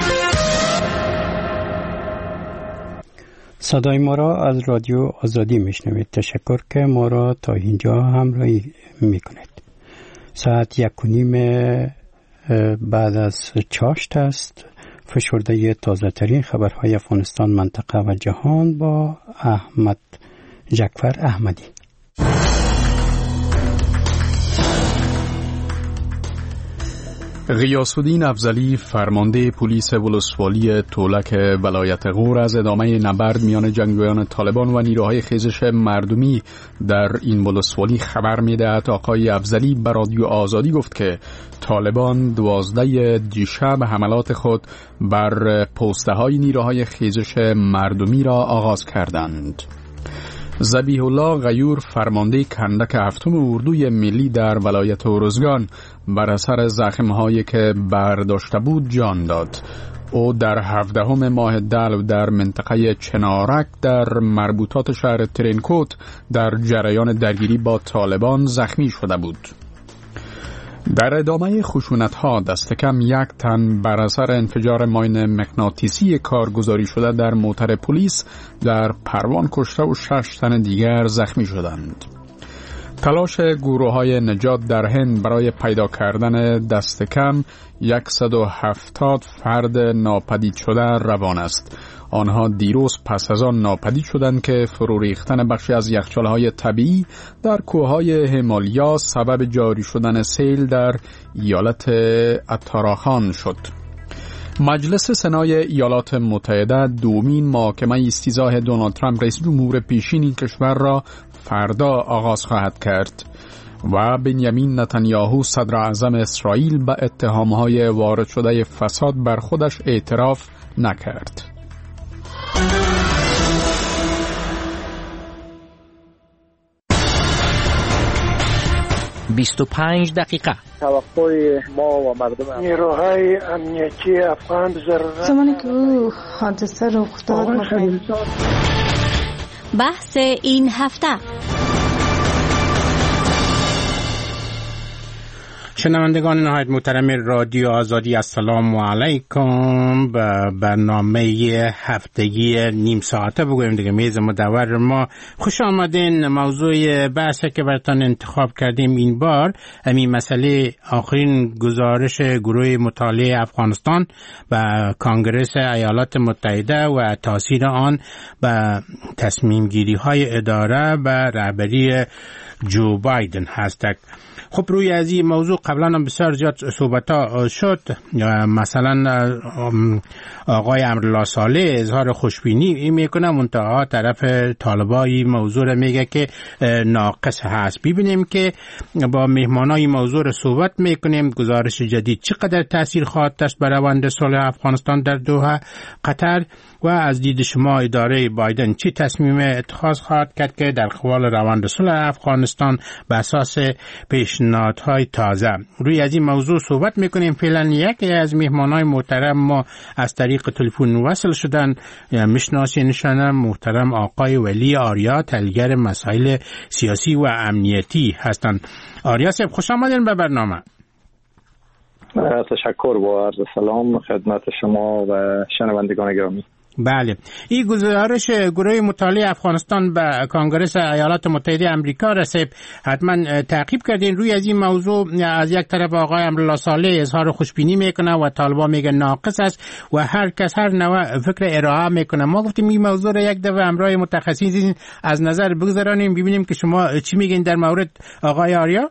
صدای ما را از رادیو آزادی میشنوید. تشکر که ما را تا اینجا همراهی میکنید. ساعت 1:30 بعد از چاشت است. فشرده تازه ترین خبرهای افغانستان، منطقه و جهان با احمد جعفر احمدی. غیاث‌الدین افضلی فرمانده پلیس ولسوالی تولک ولایت غور از ادامه نبرد میان جنگجویان طالبان و نیروهای خیزش مردمی در این ولسوالی خبر می‌دهد. آقای افضلی به رادیو آزادی گفت که طالبان 12 دیشب حملات خود بر پسته‌های نیروهای خیزش مردمی را آغاز کردند. ذبیح الله غیور فرمانده کندک 7 اردوی ملی در ولایت ارزگان بر اثر زخم‌هایی که برداشته بود جان داد. او در 17 ماه دلو در منطقه چنارک در مربوطات شهر ترینکوت در جریان درگیری با طالبان زخمی شده بود. در ادامه خشونت‌ها دست کم 1 تن بر اثر انفجار ماین مغناطیسی کارگزاری شده در موتر پلیس در پروان کشته و 6 تن دیگر زخمی شدند. تلاش گروه‌های نجات در هند برای پیدا کردن دست کم 170 فرد ناپدید شده روان است. آنها دیروز پس از آن ناپدید شدند که فرو ریختن بخشی از یخچال‌های طبیعی در کوههای همالیا سبب جاری شدن سیل در ایالت اتاراخان شد. مجلس سنای ایالات متحده دومین محاکمه استیضاح دونالد ترامپ رئیس جمهور پیشین این کشور را فردا آغاز خواهد کرد و بنیامین نتانیاهو صدر اعظم اسرائیل به اتهام‌های وارد شده فساد بر خودش اعتراف نکرد. 25 دقیقه. توقع ما و مردم نیروهای امنیتی افغان زمانی که او حادثه رخ داد بحث این هفته. شنوندگان نهایت محترم رادیو آزادی، السلام علیکم. به برنامه هفتگی نیم ساعته بگویم دیگه میز مدور ما خوش آمدین. موضوع بحثی که براتون انتخاب کردیم این بار همین مسئله آخرین گزارش گروه مطالعه افغانستان و کانگرس ایالات متحده و تاثیر آن به تصمیم گیری های اداره به رهبری جو بایدن هستند. خب روی از این موضوع قبلا هم بسیار زیاد صحبت شد. مثلا آقای امرالله صالح اظهار خوشبینی میکنه، منتها طرف طالبای موضوع رو میگه که ناقص هست. ببینیم که با مهمانای موضوع رو صحبت میکنیم. گزارش جدید چقدر تاثیر خواهد داشت بر روند صلح افغانستان در دوحه قطر و از دید شما اداره بایدن چی تصمیم اتخاذ خواهد کرد که در قبال روند صلح افغانستان به اساس پیشنهادهای تازه. روی از این موضوع صحبت میکنیم. فعلا یکی از مهمانای محترم ما از طریق تلفن وصل شدن. میشناسینشان، محترم آقای ولی آریا، تحلیلگر مسائل سیاسی و امنیتی هستند. آریا صاحب خوش آمدین به برنامه. تشکر، با عرض سلام خدمت شما و شنوندگان گرامی. بله، این گزارش گروه مطالعه افغانستان به کانگرس ایالات متحده آمریکا رسید. حتما تعقیب کردین. روی از این موضوع از یک طرف آقای امرالله صالح اظهار خوشبینی میکنه و طالبان میگه ناقص است و هر کس هر نوع فکر ارائه میکنه. ما گفتیم این موضوع را یک دفعه همراه متخصصین از نظر بگذارانیم، ببینیم که شما چی میگین در مورد آقای آریا.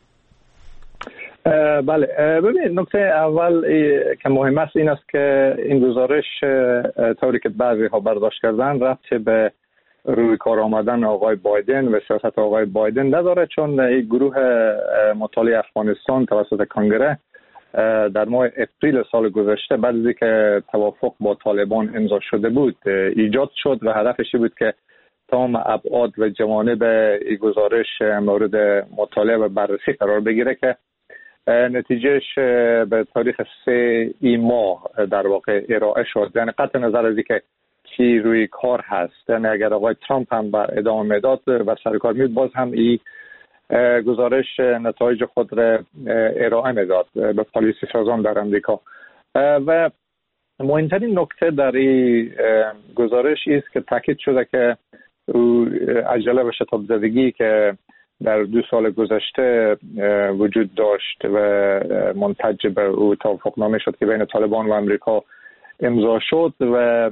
بله، ببین نکته اول که مهم است این است که این گزارش طوری که بعضی ها برداشت کردن ربطی به روی کار آمدن آقای بایدن و سیاست آقای بایدن نداره، چون این گروه مطالعه افغانستان توسط کانگره در ماه اپریل سال گذشته بعد از اینکه توافق با طالبان امضا شده بود ایجاد شد و هدفش بود که تمام ابعاد و جوانب این گزارش مورد مطالعه و بررسی قرار بگیره که نتیجهش به تاریخ 3 ماه در واقع ارائه شد. یعنی قطع نظر از اینکه چی روی کار هست. یعنی اگر آقای ترامپ هم بر ادامه میداد و سر کار میاد، باز هم این گزارش نتایج خود را ارائه میداد به پالیسی سازان در امریکا. و مهمترین نکته در این گزارش است که تاکید شده که عجله و شتاب زدگی که در 2 سال گذشته وجود داشت و منتج به او توافقنامه شد که بین طالبان و امریکا امضا شد و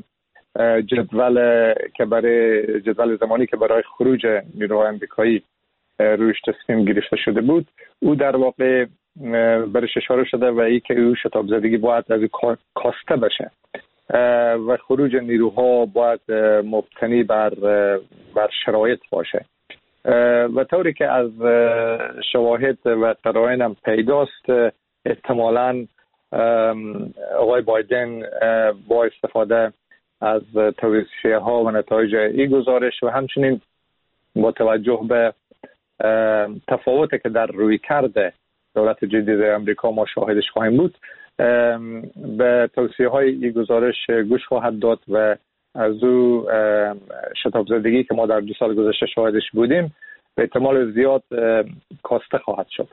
جدول زمانی که برای خروج نیروهای امریکایی رویش تصمیم گرفته شده بود، او در واقع برش اشاره شده و ای که او شتاب زدگی باید از کاسته بشه و خروج نیروها باید مبتنی بر شرایط باشه و طوری که از شواهد و قرائن هم پیداست، احتمالاً آقای بایدن با استفاده از توصیه ها و نتایج این گزارش و همچنین با توجه به تفاوتی که در روی کرده دولت جدید امریکا ما شاهدش خواهیم بود، به توصیه های این گزارش گوش خواهد داد و از او شتاب زدگی که ما در 2 سال گذشته شاهدش بودیم به احتمال زیاد کاسته خواهد شد.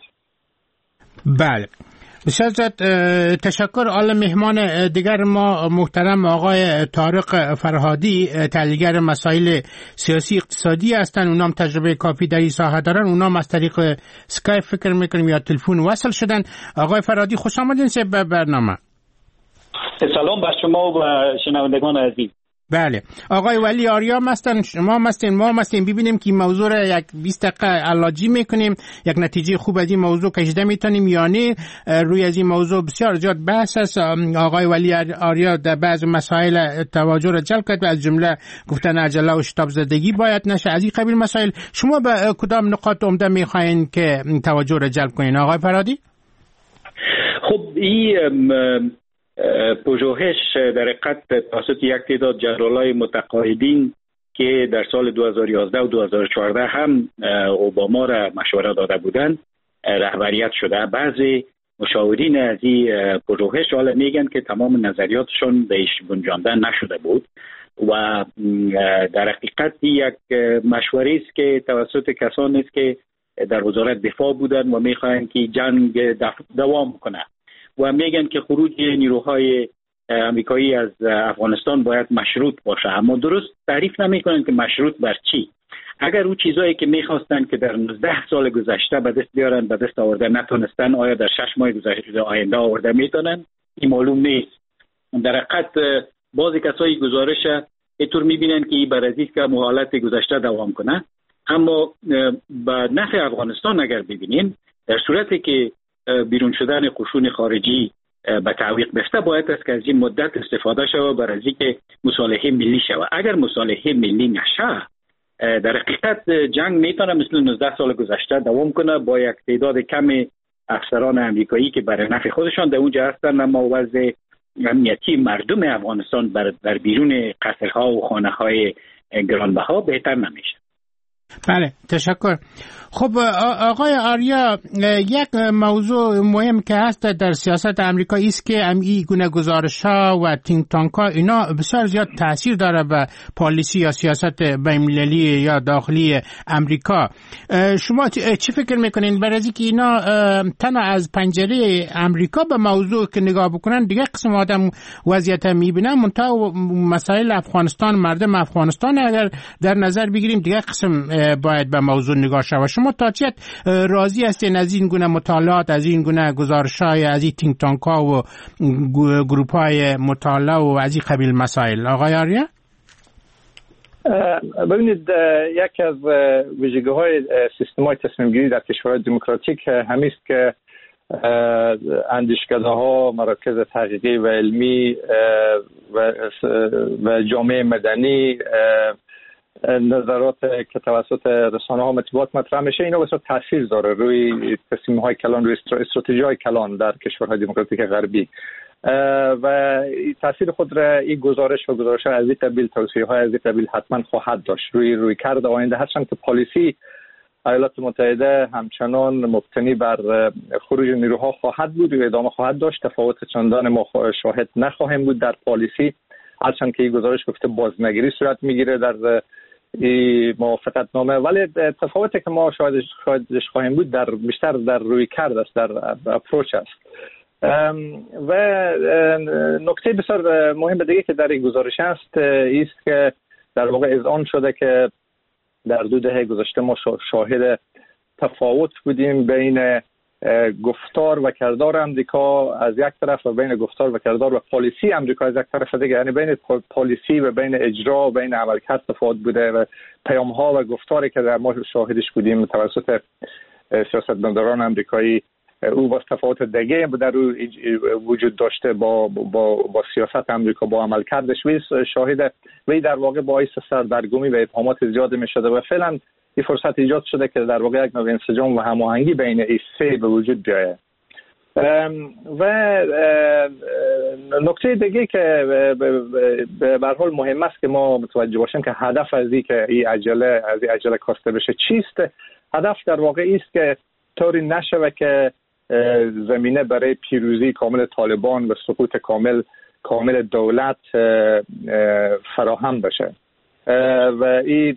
بله، بسیار زیاد تشکر. آل مهمان دیگر ما محترم آقای طارق فرهادی، تحلیلگر مسائل سیاسی اقتصادی هستند. اونام تجربه کافی در این ساحه دارن. اونام از طریق اسکایپ فکر میکنیم یا تلفن وصل شدن. آقای فرهادی خوش آمدین به برنامه. سلام بر شما و شنوندگان عزیز. بله، آقای ولی آریا هستن، شما هستین. ببینیم که موضوع را یک 20 دقیقه علاجی میکنیم، یک نتیجه خوب از این موضوع کشیده میتونیم یا نه. روی از این موضوع بسیار زیاد بحث است. آقای ولی آریا در بعض مسائل توجه را جلب کرد و از جمله گفتن عجله و شتاب زدگی باید نشه. از این قبیل مسائل شما به کدام نقاط عمده میخواین که توجه را جلب کنین آقای فرهادی؟ خب این پژوهش در حقیقت توسط یک تعداد جنرالای متقاعدین که در سال 2011 و 2014 هم اوباما را مشوره داده بودند رهبریت شده. بعضی مشاورین از این پژوهش حالا میگن که تمام نظریاتشون بهش گنجانده نشده بود و در حقیقت یک مشوره است که توسط کسانی است که در وزارت دفاع بودند و میخواهند که جنگ دوام کنه و میگن که خروج نیروهای امریکایی از افغانستان باید مشروط باشه، اما درست تعریف نمیکنن که مشروط بر چی. اگر اون چیزایی که میخواستن که در 19 سال گذشته به دست بیارن به دست آورده نتونستن، آیا در 6 ماه گذشته آینده آورده میتونن؟ این معلوم نیست. در حقیقت بعضی کسایی گزارش اینطور میبینن که این برازیل که حالت گذشته دوام کنه، اما به نفع افغانستان اگر ببینیم در صورتی که بیرون شدن قشون خارجی به تعویق بسته باید است که از این مدت استفاده شود برای اینکه مصالحه ملی شود. اگر مصالحه ملی نشه در حقیقت جنگ میتونه مثل 19 سال گذشته دوام کنه با یک تعداد کم افسران امریکایی که برای نفع خودشان در اونجا هستند، اما وضع امنیتی مردم افغانستان در بیرون قصرها و خانه‌های گرانبها بهتر نمیشه. بله، تشکر. خب آقای آریا، یک موضوع مهم که هست در سیاست امریکا است که این گونه گزارش‌ها و تینک تانک‌ها اینا بسیار زیاد تاثیر داره به پالیسی یا سیاست بین‌المللی یا داخلی امریکا. شما چی فکر میکنین برای اینکه اینا تنها از پنجره امریکا به موضوع که نگاه بکنن دیگه قسم آدم وضعیت میبینن، منتها مسائل افغانستان، مردم افغانستان اگر در نظر بگیریم دیگه قسم باید به موضوع نگاه شود. شما تا چقدر راضی هستین از این گونه مطالعات، از این گونه گزارش‌های از این تینک تانک‌ها و گروپ‌های مطالعه و از این قبیل مسائل؟ آقای آریا؟ ببینید، یکی از ویژگی‌های سیستم‌های تصمیم‌گیری در کشورهای دموکراتیک همین است که اندیشکده‌ها، مراکز تحقیقی و علمی و جامعه مدنی، نظرات که توسط رسانه‌ها مطبوعات مطرح میشه، اینا بسیار تاثیر داره روی تصمیم‌های کلان، روی استراتژی‌های کلان در کشورهای دموکراتیک غربی و تاثیر خود را این گزارش و گزارش‌های از این قبیل، توصیه‌های از این قبیل حتما خواهد داشت روی کارد آینده، هرچند که پالیسی ایالات متحده همچنان مبتنی بر خروج نیروها خواهد بود و ادامه خواهد داشت. تفاوت چندان ما شاهد نخواهیم بود در پالیسی، هرچند که این گزارش گفته بازنگری صورت میگیره در این موافقت نامه، ولی تفاوتی که ما شاهدش خواهیم بود بیشتر در روی کرد است، در اپروچ است. و نکته بسیار مهم دیگه که در این گزارش است است که در واقع اذعان شده که در 2 دهه گذشته ما شاهد تفاوت بودیم بین گفتار و کردار امریکا از یک طرف و بین گفتار و کردار و پالیسی امریکا از یک طرف دیگه، یعنی بین پالیسی و بین اجرا و بین عملکرد تفاوت بوده و پیام‌ها و گفتاری که در ما شاهدش بودیم توسط سیاستمداران امریکایی او با تفاوت دیگه در وجود داشته با سیاست امریکا، با عملکردش. شاهد وی در واقع باعث سردرگمی و ابهامات زیاد می شده و فعلا این فرصت ایجاد شده که در واقع یک نوع انسجام و هماهنگی بین این سه به وجود بیاید. و نکته دیگه که به هر حال مهم است که ما متوجه باشیم که هدف از این که این عجله کاسته بشه چیست. هدف در واقع است که طوری نشود که زمینه برای پیروزی کامل طالبان و سقوط کامل دولت فراهم بشه و این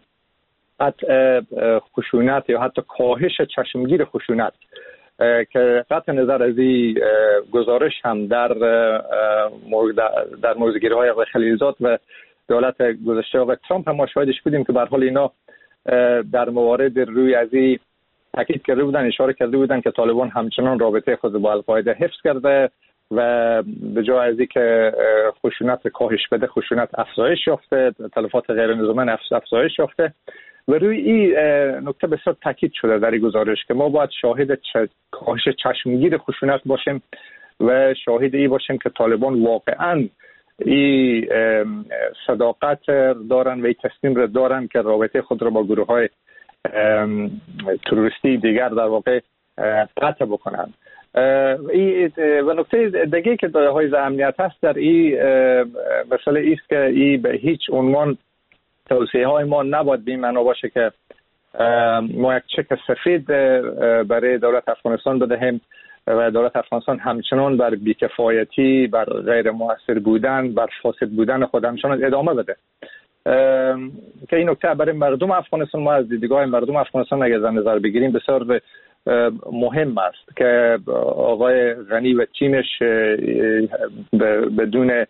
خشونت یا حتی کاهش چشمگیر خشونت که قطع نظر از این گزارش هم در موضوعگیری های آقای خلیلزاد و دولت گذشته آقای ترامپ هم ما شاهدش بودیم که به هر حال اینا در موارد روی از این تاکید کرده بودن، اشاره کرده بودن که طالبان همچنان رابطه خود با القاعده حفظ کرده و به جای از اینکه خشونت کاهش بده خشونت افزایش یافته، تلفات غیر نظامی افزایش یافته و روی این نکته بسیار تاکید شده در این گزارش که ما باید شاهد کاهش چشمگیر خشونت باشیم و شاهد این باشیم که طالبان واقعاً این صداقت دارن و این تصمیم را دارن که رابطه خود را با گروه های تروریستی دیگر در واقع قطع بکنن. و نکته دیگه که حائز اهمیت هست در این مسئله است که این به هیچ عنوان توصیه های ما نباید به این معنا باشه که ما یک چک سفید برای دولت افغانستان بدهیم و دولت افغانستان همچنان بر بیکفایتی، بر غیر مؤثر بودن، بر فاسد بودن خود همچنان ادامه بده. که این نکته برای مردم افغانستان، ما از دیدگاه مردم افغانستان اگر در نظر بگیریم بسیار مهم است که آقای غنی و تیمش بدون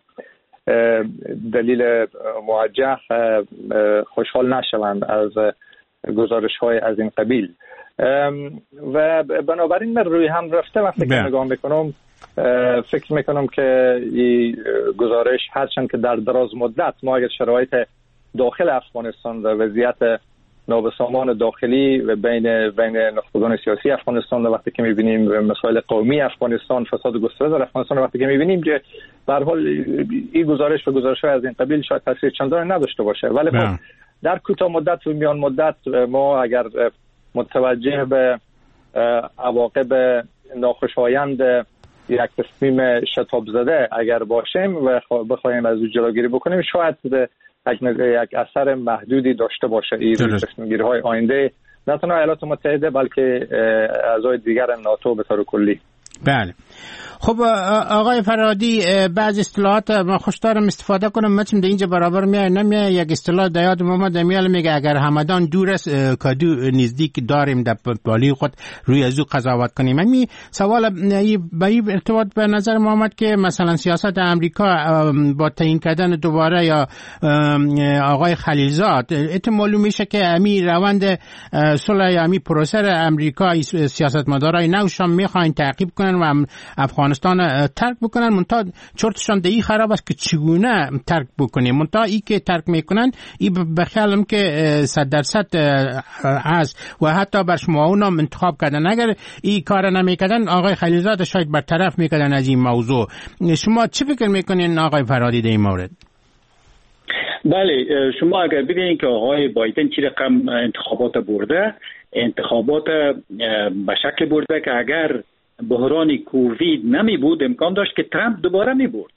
دلیل موجه خوشحال نشوند از گزارش های از این قبیل و بنابراین من روی هم رفته وقتی که نگاه میکنم فکر میکنم که این گزارش هرچند که در دراز مدت ما اگر شرایط داخل افغانستان و وضعیت نابسامان داخلی و بین نخبگان سیاسی افغانستان و وقتی که می‌بینیم مسائل قومی افغانستان، فساد گسترده در افغانستان وقتی که می‌بینیم که به هر حال این گزارش و گزارش‌های از این قبیل شاید تاثیر چندانی نداشته باشه، ولی خب در کوتاه مدت و میان مدت ما اگر متوجه به عواقب ناخوشایند یک تصمیم شتاب زده اگر باشیم و بخوایم از او جلوگیری بکنیم شاید یک اثر محدودی داشته باشه این تصمیم‌گیری‌های آینده نه تنها ایالات متحده بلکه اعضای دیگر ناتو به طور کلی. بله. خب آقای فرهادی بعض اصطلاحات ما خوش دارم استفاده کنم مثل در اینجا برابر میاد نمیاد. یک اصطلاح در یاد محمد امیال میگه اگر همدان دور است کدو نزدیک داریم در بالی خود روی از او قضاوت کنیم. همین سوال به این ارتباط به نظر محمد که مثلا سیاست امریکا با تعیین کردن دوباره یا آقای خلیلزاد معلوم میشه که همین روند صلح یا همین پروسه امریکا سیاستمدارای نوشان میخواین تعقیب کنن و افغانستان ترک بکنن، منتها چرتشان دهی خراب است که چگونه ترک بکنیم. منتها ای که ترک میکنن این بخیالم که 100% هست و حتی بر شما اونم انتخاب کردن. اگر این کار نمیکردن آقای خلیلزاد شاید برطرف میکردن از این موضوع. شما چی فکر میکنین آقای فرهادی در این مورد؟ بله، شما اگر ببینید که آقای بایدن چی رقم انتخابات برده، انتخابات به شکل برده که اگر بحران کووید نمی بود امکان داشت که ترامپ دوباره می برد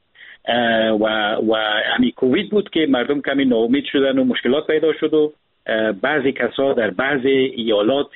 و همین کووید بود که مردم کمی ناامید شدن و مشکلات پیدا شد و بعضی کسا در بعضی ایالات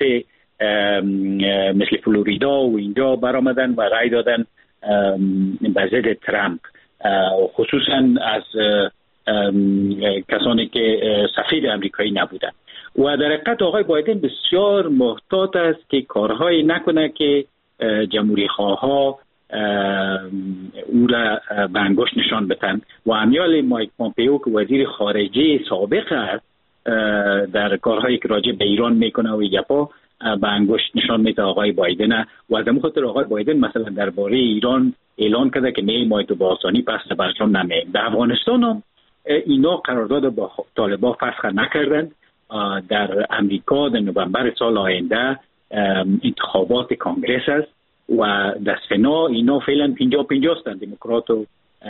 مثل فلوریدا و اینجا برآمدن و رای دادن به ضد ترامپ خصوصا از کسانی که سفیر امریکایی نبودند. و در حقیقت آقای بایدن بسیار محتاط است که کارهایی نکنه که جمهوری خواها او را به انگشت نشان بدن. و امیال مایک پومپئو که وزیر خارجه سابق است در کارهایی که راجع به ایران میکنه و یپا به انگشت نشان میده آقای بایدن. و از همون خاطر آقای بایدن مثلا درباره ایران اعلان کرده که ما تو به آسانی پس برجام نمیم. در افغانستان هم اینا قرارداد با طالبان فسخ نکردند. در امریکا در نوامبر سال آینده انتخابات کانگرس است و در سنا اینا فعلا 50-50 هستند، دموکرات و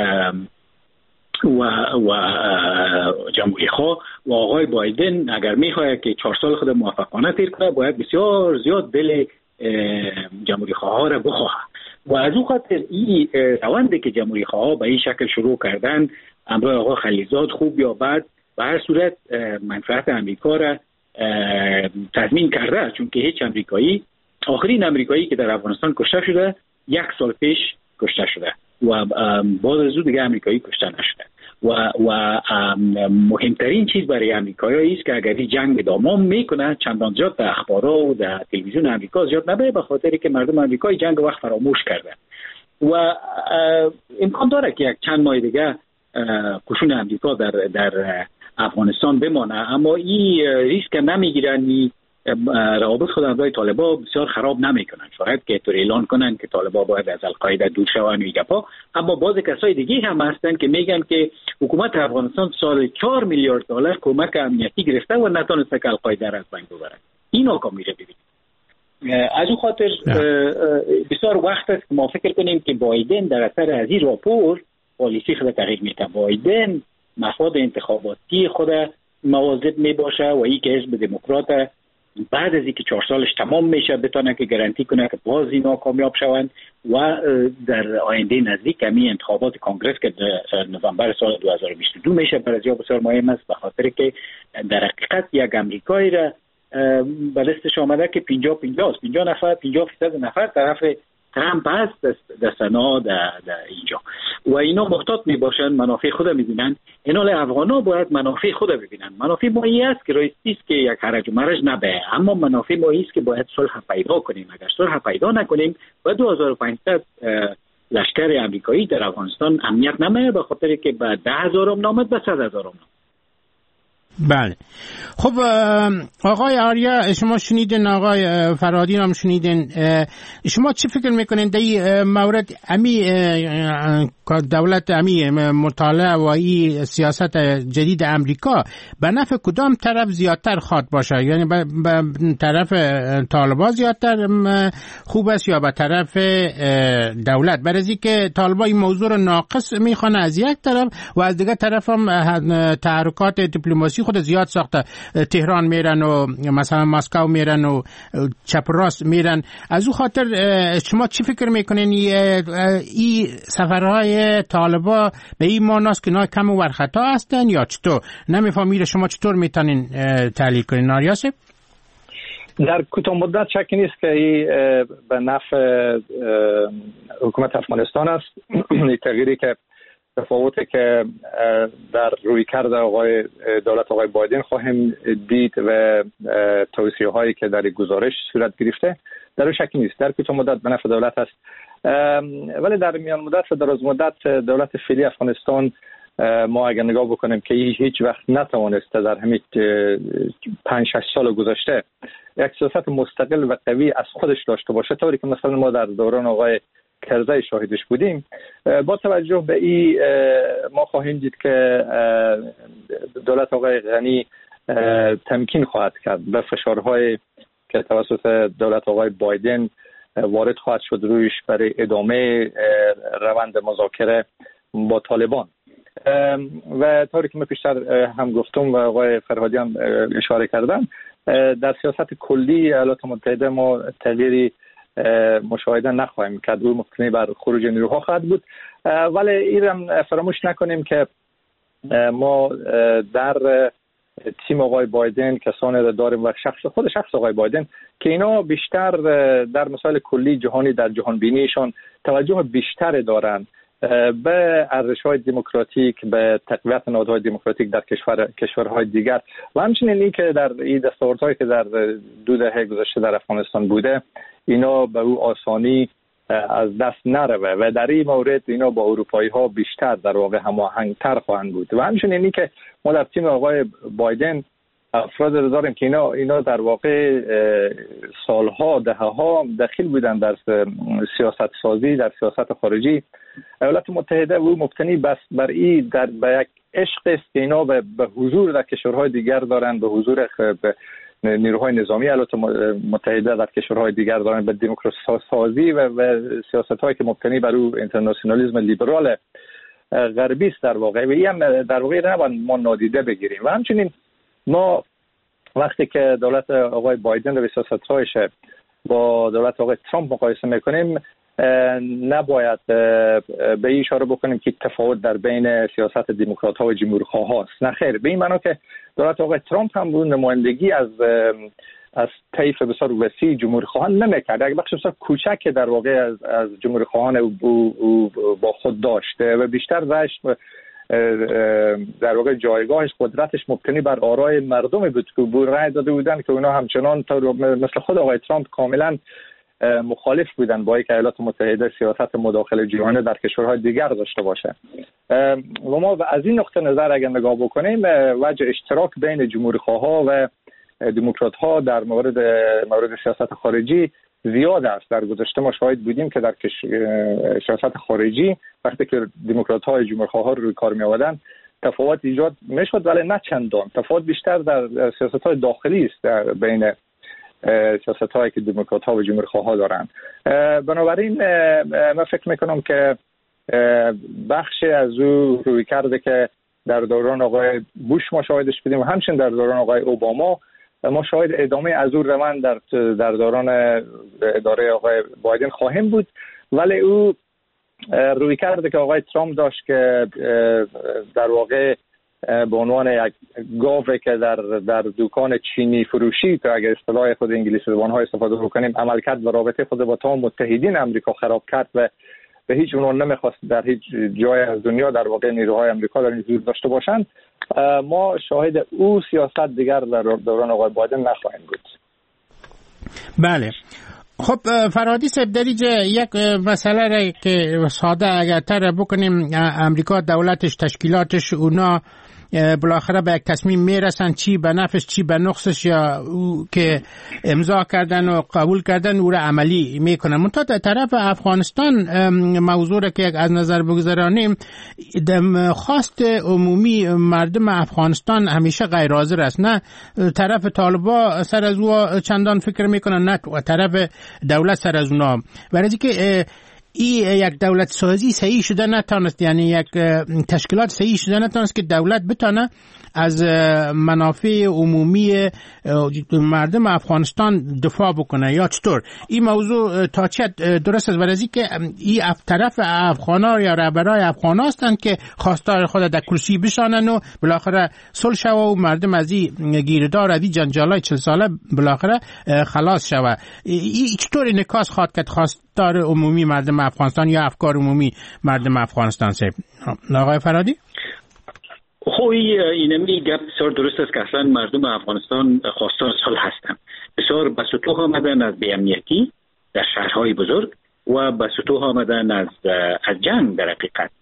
جمهوری خواه. و آقای بایدن اگر میخواد که 4 سال خود موفقانه تیر کنه باید بسیار زیاد دل جمهوری خواه را بخواه. و از اون خاطر این روندی که جمهوری خواه به این شکل شروع کردن امروز آقای خلیلزاد خوب یا بد به هر صورت منفعت امریکا را تضمین کرده، چون که هیچ امریکایی، آخرین امریکایی که در افغانستان کشته شده 1 سال پیش کشته شده و بعد از اون دیگه امریکایی کشته نشده. و مهمترین چیز برای امریکایی است که اگر این جنگ ادامه میکنه چندان زیاد در اخبارها و در تلویزیون امریکا زیاد نبره، به خاطری که مردم امریکایی جنگ وقت فراموش کرده و امکان داره که یک چند ماه دیگه قشون امریکا در افغانستان بمانه. اما این ریسک نمیگیرن، روابط خود همراه طالبان بسیار خراب نمیکنن. شاید که طور اعلان کنن که طالبان باید از القاعده دور شوند و ایگپا، اما بعض کسای دیگه هم هستن که میگن که حکومت افغانستان سال 4 میلیارد دلار کمک امنیتی گرفته و نتونسته که القاعده را از بین ببره. این ناکامی رو ببینید. از اون خاطر بسیار وقت است که ما فکر کنیم که بایدن در اثر از این راپور پالیسی خود تغییر میده. بایدن مفاد انتخاباتی خود مواظب میباشه و این که حزب دموکرات بعد از اینکه 4 سالش تمام میشه بتونه که گارانتی کنه که باز اینا کامیاب شوند و در آینده نزدیک همین انتخابات کانگرس که در نوامبر سال 2022 میشه برای بسیار مهم است، به خاطر که در حقیقت یک امریکایی را به دستش آمده که 50% نفر طرف ترامپ هست در سنا در اینجا و اینا محتاط میباشن، منافع خود میبینن. اینا افغانا باید منافع خود ببینن. منافع ما این است که رایستی است که یک حرج و مرج نبه، اما منافع ما است که باید صلح پیدا کنیم. اگر صلح پیدا نکنیم و 2500 لشکر امریکایی در افغانستان امنیت نمیه، به خاطر که به 10,000 نامد به 100,000 نامد. بله. خب آقای آریا شما شنیدین، آقای فرهادی هم شنیدین، شما چی فکر میکنین در این مورد؟ امی دولت امی مطالعه و این سیاست جدید امریکا به نفع کدام طرف زیادتر خواد باشه؟ یعنی به طرف طالبان زیادتر خوب است یا به طرف دولت؟ برای که طالبان این موضوع رو ناقص میخوانه از یک طرف و از دیگر طرف هم تحرکات دیپلماسی خود زیاد ساخته. تهران میرن و مثلا مسکو میرن و چپ راست میرن. از اون خاطر شما چی فکر میکنین این سفرهای طالبا به این معناست که اینا کم و ورخطا هستن یا چطور؟ نمیفهمید. شما چطور میتونین تحلیل کنین آریاسه؟ در کوتاه مدت شکی نیست که این به نفع حکومت افغانستان است. این تغییری که تفاوتی که در رویکرد دولت آقای بایدن خواهیم دید و توصیه هایی که در گزارش صورت گرفته در شکی نیست. در کوتاه مدت به نفع دولت است، ولی در میان مدت و دراز مدت دولت فعلی افغانستان ما اگر نگاه بکنیم که هیچ وقت نتوانسته در همین 5-6 سال گذشته یک سیاست مستقل و قوی از خودش داشته باشه، طوری که مثلا ما در دوران آقای کرزی شاهدش بودیم. با توجه به این ما خواهیم دید که دولت آقای غنی تمکین خواهد کرد به فشارهای که توسط دولت آقای بایدن وارد خواهد شد رویش برای ادامه روند مذاکره با طالبان. و طوری که من پیشتر هم گفتم و آقای فرهادی هم اشاره کردن، در سیاست کلی ایالات متحده ما تغییری مشاهده نخواهیم کرد. روی مبتنی بر خروج نیروها خواهد بود، ولی این فراموش نکنیم که ما در تیم آقای بایدن کسانی داریم و شخص آقای بایدن که اینا بیشتر در مسائل کلی جهانی در جهان بینیشان توجه بیشتر دارن به ارزش‌های دموکراتیک، به تقویت نهادهای دموکراتیک در کشورهای دیگر و همچنین این که در این دستاوردهایی که در 2 دهه گذشته در افغانستان بوده اینا به او آسانی از دست نروه و در این مورد اینا با اروپایی ها بیشتر در واقع هماهنگتر خواهند بود. و همچنین این که ما در تیم آقای بایدن افراد داریم که اینا در واقع سالها دهه‌ها دخیل بودن در سیاست سازی، در سیاست خارجی. ایالات متحده و مبتنی بس بر این به یک عشق است که اینا به حضور در کشورهای دیگر دارن، به حضور نیروهای نظامی ایالات متحده در کشورهای دیگر دارن، به دموکراسی سازی و سیاست‌هایی که مبتنی بر او اینترنشنالیسم لیبرال غربی است در واقع. و این در واقع نباید ما نادیده بگیریم. و همچنین ما وقتی که دولت آقای بایدن و سیاست‌هایش با دولت آقای ترامپ مقایسه میکنیم نباید به این اشاره بکنیم که تفاوت در بین سیاست دموکرات‌ها و جمهورخواها است. نه خیر، به این معنی که دولت آقای ترامپ هم بود نمایندگی از طیف بسیار وسیع جمهورخواهان نمیکرد. یک بخش بسیار کوچک در واقع از جمهورخواهان او با خود داشته و بیشتر در واقع جایگاهش، قدرتش مبتنی بر آرای مردم بود که رأی داده بودن که اونا همچنان مثل خود آقای ترامپ کاملا مخالف بودن با اینکه ایالات متحده سیاست مداخله جهانی در کشورهای دیگر داشته باشه. و ما از این نقطه نظر اگر نگاه بکنیم وجه اشتراک بین جمهوری‌خواها و دموکرات‌ها در مورد سیاست خارجی زیاد است. در گذشته ما شاهد بودیم که در سیاست خارجی وقتی که دموکرات‌ها جمهورخواها روی کار می‌آوردن تفاوت ایجاد می‌شد، ولی نه چندان. تفاوت بیشتر در سیاست‌های داخلی است بین سیاست‌هایی که دموکرات‌ها و جمهورخواها دارن. بنابراین من فکر می‌کنم که بخش از او روی کرده که در دوران آقای بوش ما شاهدش بودیم و همچنین در دوران آقای اوباما ما شاهد ادامه از او روند در دوران اداره آقای بایدن خواهیم بود. ولی او روی کرده که آقای ترامپ داشت که در واقع به عنوان یک گاوی که در دکان چینی فروشی، تا اگر اصطلاح خود انگلیسی زبان‌ها استفاده بکنیم، عملکرد و رابطه خود با تمام متحدین آمریکا خراب کرد و به هیچ عنوان نمیخواست در هیچ جای از دنیا در واقع نیروهای آمریکا در این حضور داشته باشند. ما شاهد او سیاست دیگر در دوران آقای بایدن نخواهیم بود. بله. خب فرهادی صاحب در یک مسئله را که ساده اگر تر بکنیم، امریکا دولتش، تشکیلاتش، اونا بالاخره به یک تصمیم میرسن چی به نفعش چی به نقصش، یا او که امضا کردن و قبول کردن او را عملی میکنن. منتها در طرف افغانستان موضوع را که از نظر بگذارانیم، خواست عمومی مردم افغانستان همیشه غیر حاضر است. نه طرف طالبا سر از او چندان فکر میکنن، نه طرف دولت سر از اونا. برای که یک دولت سازی صحیح شده نتانست، یعنی یک تشکیلات صحیح شده نتانست که دولت بتانه از منافع عمومی مردم افغانستان دفاع بکنه یا چطور. این موضوع تا چه درست است؟ برای که این طرف افغانا یا رهبرای افغانا هستند که خواستار خود در کرسی بشانن و بالاخره صلح شوه و مردم از این گیردار، از این جنجالای 40 ساله بالاخره خلاص شوه. این چطور انعکاس خواهد کرد خواستار عمومی مردم افغانستان یا افکار عمومی مردم افغانستان؟ آقای فرهادی؟ خب اینمی گپ بسیار درست است که اصلا مردم افغانستان خواستار صلح هستند. بسیار به سطوح آمدن از بی‌امنیتی در شهرهای بزرگ و به سطوح آمدن از جنگ در حقیقت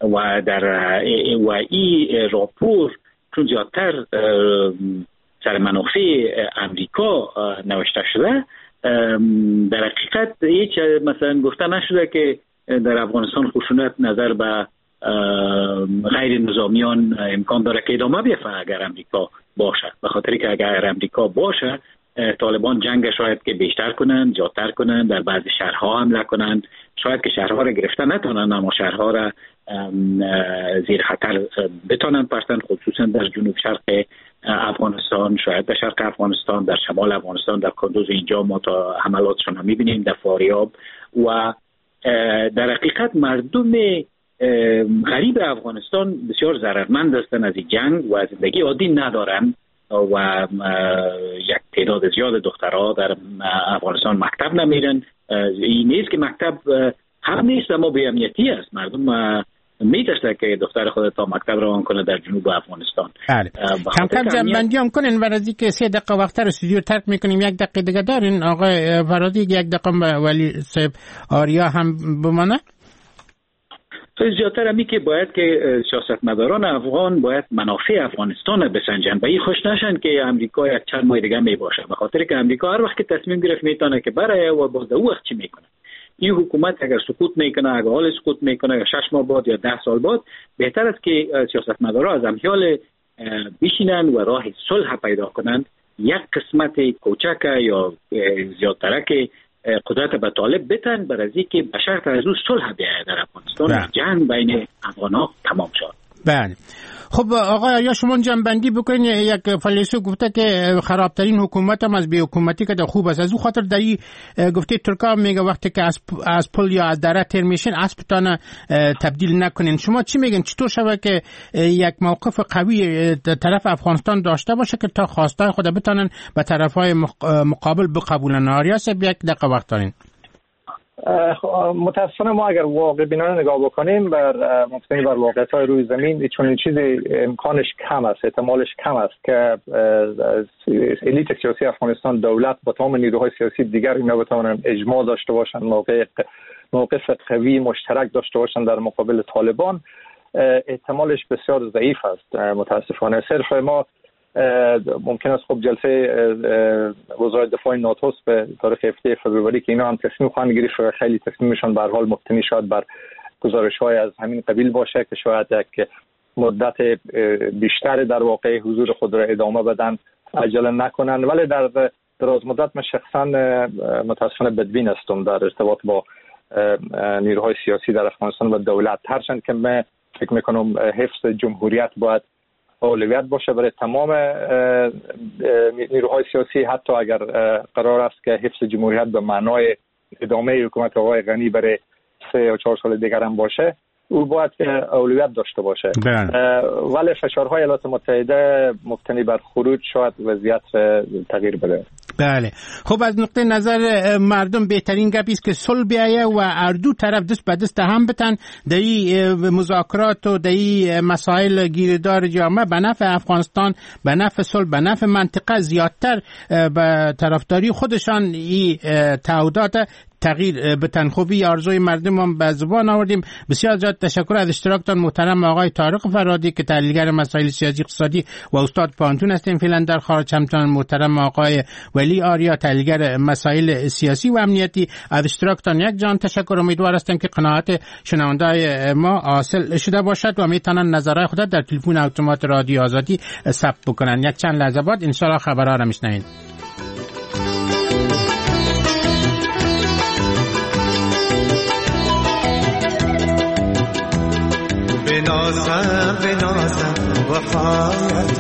و این راپور چون زیادتر سر منافع امریکا نوشته شده، در حقیقت هیچ مثلا گفته نشده که در افغانستان خشونت نظر به غیر نظامیان امکان داره که ادامه بیفته اگر امریکا باشه. به خاطری که اگر امریکا باشه طالبان جنگ شاید که بیشتر کنن، زیادتر کنن، در بعضی شهرها حمله کنن، شاید که شهرها را گرفته نتونن اما شهرها را زیر خطر بتونن پرتن، خصوصا در جنوب شرق افغانستان، شاید در شرق افغانستان، در شمال افغانستان، در کندوز اینجا ما تا حملاتشون هم میبینیم، در فاریاب. و در حقیقت مردم غریب افغانستان بسیار ضررمند هستند از این جنگ و زندگی عادی ندارن و یک تعداد زیاد دخترها در افغانستان مکتب نمیرن. این نیست که مکتب هم نیست اما بی امنیتی است. مردم میترسه که دختر خود تا مکتب روان کنه در جنوب افغانستان. بله. کم کم جنبندی هم کنین و از اینکه 3 دقیقه وقت رو استودیو ترک میکنیم 1 دقیقه دیگه دارین آقای فرادی 1 دقیقه ولی صاحب آریا هم بمانه. زیادتر همی که باید که سیاستمداران افغان باید منافع افغانستان بسنجن و این خوش نشن که امریکا یک چند ماه دیگه می باشه، به خاطر که امریکا هر وقت که تصمیم گرفت میتونه که برای و باز او وقت چی میکنه. این حکومت اگر سقوط میکنه، اگر حال سقوط میکنه 6 ماه بعد یا 10 سال بعد، بهتر است که سیاستمداران از امثال بشینن و راه صلح پیدا کنند. یک قسمت کوچک یا زیادتر که قدرت به طالب بتن بر از اینکه به شرط از او صلح بیاید در افغانستان، جنگ بین افغان‌ها تمام شد. بله. خب آقای یا شما جنبندی بکنین. یک فیلسوف گفته که خرابترین حکومت هم از بی حکومتی که خوب است. از اون خاطر در این گفته ترکا میگه وقتی که از پل یا از دره تیر میشین اسبتان تبدیل نکنین. شما چی میگین؟ چطور شود که یک موقف قوی طرف افغانستان داشته باشه که تا خواستای خود بتونن به طرفهای مقابل بقبولن؟ آریا صاحب 1 دقیقه وقت دارین. متاسفانه ما اگر واقع بینانه نگاه بکنیم بر مبتنی بر واقعیت‌های روی زمین، چون این چیزی امکانش کم است، احتمالش کم است که الیت سیاسی افغانستان، دولت با تمام نیروهای سیاسی دیگر اینا بتوانند اجماع داشته باشند، موقف قوی مشترک داشته باشند در مقابل طالبان. احتمالش بسیار ضعیف است متاسفانه. صرف ما ممکن است خب جلسه وزارت دفاع ناتو به تاریخ 7 فوریه که اینا هم تصمیم خواهند گرفت و خیلی تصمیمشان به هر حال مبتنی شاید بر گزارش‌های از همین قبیل باشه که شاید یک مدت بیشتر در واقع حضور خود را ادامه بدن، عجله نکنن. ولی در دراز مدت من شخصا متاسفانه بدبین هستم در ارتباط با نیروهای سیاسی در افغانستان و دولت، هرچند که من فکر میکنم حفظ جمهوریت باید اولویت باشه برای تمام نیروهای سیاسی، حتی اگر قرار است که حفظ جمهوریت به معنای ادامه حکومت آقای غنی برای 3 یا 4 سال دیگر هم باشه، او باید اولویت داشته باشه. ولی فشارهای ایالات متحده مبتنی بر خروج شاید وضعیت تغییر بده. بله. خب از نقطه نظر مردم بهترین گپی است که صلح بیاید و هر دو طرف دست به دست هم بتن در این مذاکرات و در این مسائل گیردار جامعه به نفع افغانستان، به نفع صلح، به نفع منطقه زیادتر به طرفداری خودشان این تعهدات تغییر بتن. خوبی آرزوی مردم هم به زبان آوردیم. بسیار زیاد تشکر از اشتراکتان محترم آقای طارق فرادی که تحلیلگر مسائل سیاسی اقتصادی و استاد پانتون هستیم فعلا در خارج، همچنان محترم آقای ولی آریا تحلیلگر مسائل سیاسی و امنیتی. از اشتراکتان یک جان تشکر. امیدوار هستم که قناعت شنونده‌های ما حاصل شده باشد و میتونن نظرهای خود در تلفن اتومات رادیو آزادی ثبت بکنن. یک چند لحظه بعد ان شاء الله خبرها را میشنوید. بنازم وفایت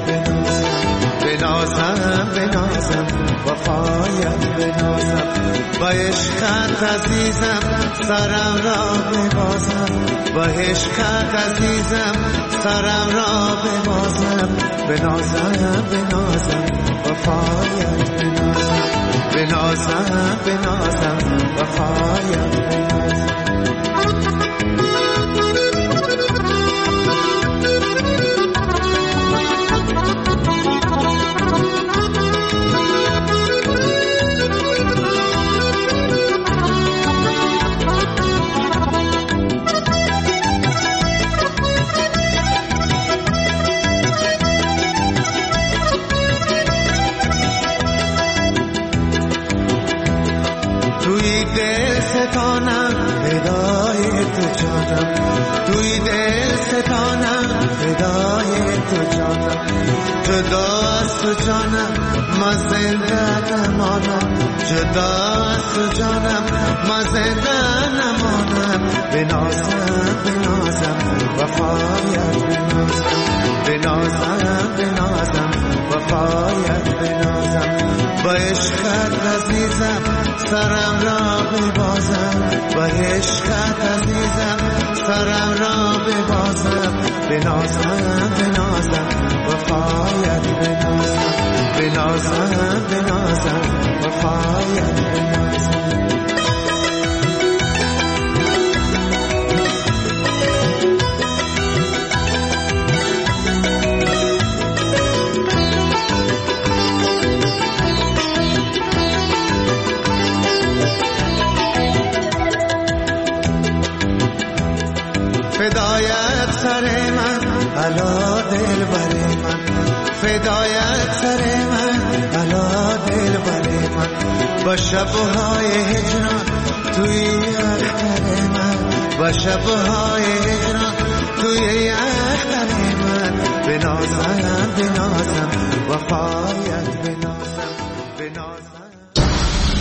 بنازم وفایت بنازم با عشقت عزیزم سرم را ببازم با عشقت عزیزم سرم را ببازم بنازم وفایت بنازم وفایت بنازم. توی دل ستانم فدای تو جانم جدا از تو جانم ما زنده نمانم جدا از تو جانم ما زنده نمانم بنازم وفایت بنازم وفایت بنازم با عشقت عزیزم سرم را ببازم با عشقت عزیزم سرم را ببازم بنازم وفایت بنازم وفایت بنازم. الا دل بر من فدایت سر من الا دل بر من با شبهای هجران توی اختر من با شبهای هجران توی اختر من بنازم وفایت بنازم